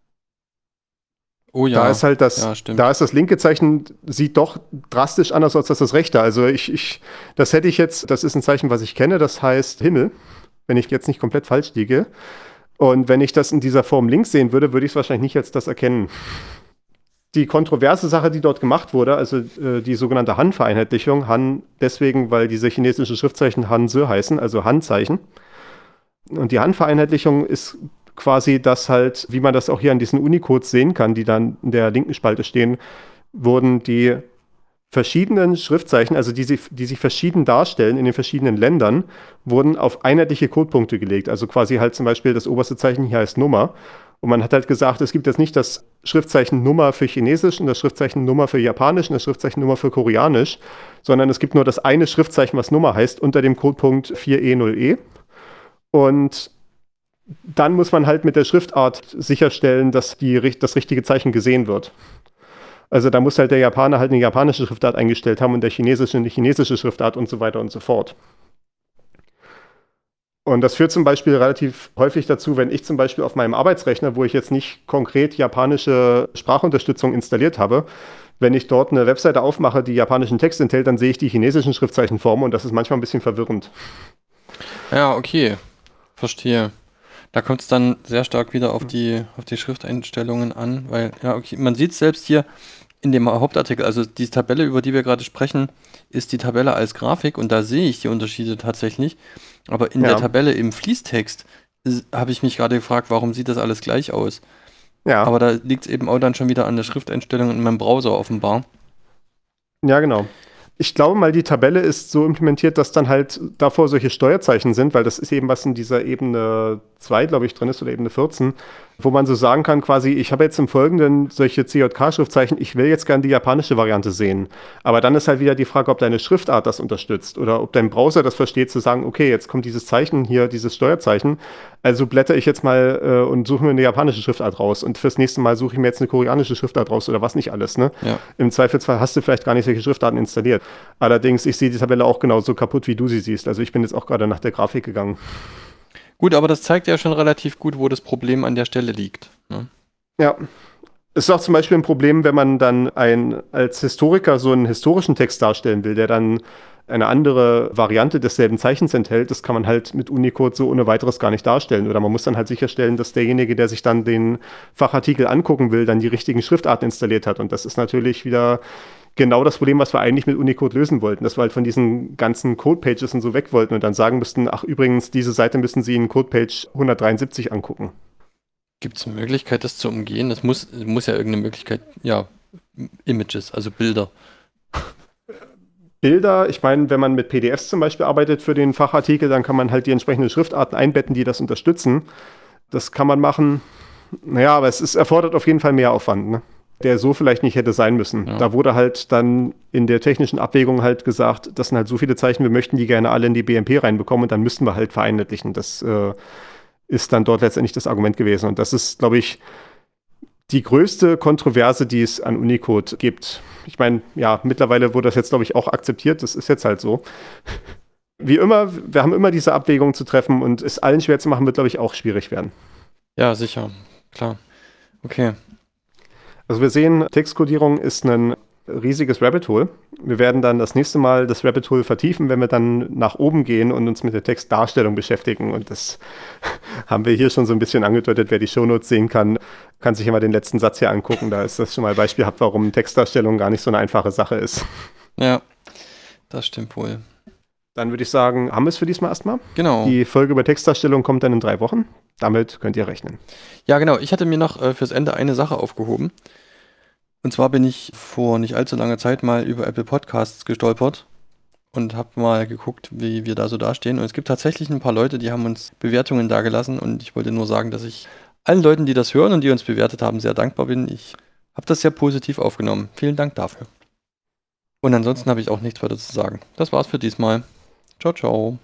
Oh ja. Da ist halt das linke Zeichen, sieht doch drastisch anders aus als das rechte. Also das ist ein Zeichen, was ich kenne, das heißt Himmel, wenn ich jetzt nicht komplett falsch liege. Und wenn ich das in dieser Form links sehen würde, würde ich es wahrscheinlich nicht als das erkennen. Die kontroverse Sache, die dort gemacht wurde, also die sogenannte Han-Vereinheitlichung, Han deswegen, weil diese chinesischen Schriftzeichen Han-Se heißen, also Han-Zeichen. Und die Han-Vereinheitlichung ist quasi das halt, wie man das auch hier an diesen Unicodes sehen kann, die dann in der linken Spalte stehen, wurden die verschiedenen Schriftzeichen, also die sich verschieden darstellen in den verschiedenen Ländern, wurden auf einheitliche Codepunkte gelegt. Also quasi halt zum Beispiel das oberste Zeichen hier heißt Nummer. Und man hat halt gesagt, es gibt jetzt nicht das Schriftzeichen Nummer für Chinesisch und das Schriftzeichen Nummer für Japanisch und das Schriftzeichen Nummer für Koreanisch, sondern es gibt nur das eine Schriftzeichen, was Nummer heißt, unter dem Codepunkt 4E0E. Und dann muss man halt mit der Schriftart sicherstellen, dass das richtige Zeichen gesehen wird. Also da muss halt der Japaner halt eine japanische Schriftart eingestellt haben und der chinesische eine chinesische Schriftart und so weiter und so fort. Und das führt zum Beispiel relativ häufig dazu, wenn ich zum Beispiel auf meinem Arbeitsrechner, wo ich jetzt nicht konkret japanische Sprachunterstützung installiert habe, wenn ich dort eine Webseite aufmache, die japanischen Text enthält, dann sehe ich die chinesischen Schriftzeichenformen und das ist manchmal ein bisschen verwirrend. Ja, okay. Verstehe. Da kommt es dann sehr stark wieder auf die Schrifteinstellungen an, weil, ja, okay, man sieht es selbst hier in dem Hauptartikel, also die Tabelle, über die wir gerade sprechen, ist die Tabelle als Grafik und da sehe ich die Unterschiede tatsächlich. Aber in der Tabelle im Fließtext habe ich mich gerade gefragt, warum sieht das alles gleich aus? Ja. Aber da liegt es eben auch dann schon wieder an der Schrifteinstellung in meinem Browser offenbar. Ja, genau. Ich glaube mal, die Tabelle ist so implementiert, dass dann halt davor solche Steuerzeichen sind, weil das ist eben was in dieser Ebene 2, glaube ich, drin ist oder Ebene 14, wo man so sagen kann quasi, ich habe jetzt im Folgenden solche CJK-Schriftzeichen, ich will jetzt gerne die japanische Variante sehen. Aber dann ist halt wieder die Frage, ob deine Schriftart das unterstützt oder ob dein Browser das versteht, zu sagen, okay, jetzt kommt dieses Zeichen hier, dieses Steuerzeichen, also blätter ich jetzt mal und suche mir eine japanische Schriftart raus und fürs nächste Mal suche ich mir jetzt eine koreanische Schriftart raus oder was nicht alles, ne? Ja. Im Zweifelsfall hast du vielleicht gar nicht solche Schriftarten installiert. Allerdings, ich sehe die Tabelle auch genauso kaputt, wie du sie siehst. Also ich bin jetzt auch gerade nach der Grafik gegangen. Gut, aber das zeigt ja schon relativ gut, wo das Problem an der Stelle liegt. Ne? Ja. Es ist auch zum Beispiel ein Problem, wenn man dann als Historiker so einen historischen Text darstellen will, der dann eine andere Variante desselben Zeichens enthält. Das kann man halt mit Unicode so ohne weiteres gar nicht darstellen. Oder man muss dann halt sicherstellen, dass derjenige, der sich dann den Fachartikel angucken will, dann die richtigen Schriftarten installiert hat. Und das ist natürlich wieder genau das Problem, was wir eigentlich mit Unicode lösen wollten, dass wir halt von diesen ganzen Codepages und so weg wollten und dann sagen müssten, ach übrigens, diese Seite müssen Sie in Codepage 173 angucken. Gibt es eine Möglichkeit, das zu umgehen? Es muss ja irgendeine Möglichkeit, ja, Images, also Bilder. Bilder, ich meine, wenn man mit PDFs zum Beispiel arbeitet für den Fachartikel, dann kann man halt die entsprechenden Schriftarten einbetten, die das unterstützen. Das kann man machen. Naja, aber es erfordert auf jeden Fall mehr Aufwand, ne? Der so vielleicht nicht hätte sein müssen. Ja. Da wurde halt dann in der technischen Abwägung halt gesagt, das sind halt so viele Zeichen, wir möchten die gerne alle in die BMP reinbekommen und dann müssten wir halt vereinheitlichen. Das ist dann dort letztendlich das Argument gewesen. Und das ist, glaube ich, die größte Kontroverse, die es an Unicode gibt. Ich meine, ja, mittlerweile wurde das jetzt, glaube ich, auch akzeptiert. Das ist jetzt halt so. Wie immer, wir haben immer diese Abwägung zu treffen und es allen schwer zu machen, wird, glaube ich, auch schwierig werden. Ja, sicher. Klar. Okay. Also wir sehen, Textkodierung ist ein riesiges Rabbit Hole. Wir werden dann das nächste Mal das Rabbit Hole vertiefen, wenn wir dann nach oben gehen und uns mit der Textdarstellung beschäftigen. Und das haben wir hier schon so ein bisschen angedeutet. Wer die Shownotes sehen kann, kann sich immer den letzten Satz hier angucken. Da ist das schon mal beispielhaft, warum Textdarstellung gar nicht so eine einfache Sache ist. Ja, das stimmt wohl. Dann würde ich sagen, haben wir es für diesmal erstmal. Genau. Die Folge über Textdarstellung kommt dann in 3 Wochen. Damit könnt ihr rechnen. Ja, genau. Ich hatte mir noch fürs Ende eine Sache aufgehoben. Und zwar bin ich vor nicht allzu langer Zeit mal über Apple Podcasts gestolpert und habe mal geguckt, wie wir da so dastehen. Und es gibt tatsächlich ein paar Leute, die haben uns Bewertungen dagelassen. Und ich wollte nur sagen, dass ich allen Leuten, die das hören und die uns bewertet haben, sehr dankbar bin. Ich habe das sehr positiv aufgenommen. Vielen Dank dafür. Und ansonsten habe ich auch nichts weiter zu sagen. Das war's für diesmal. Ciao, ciao.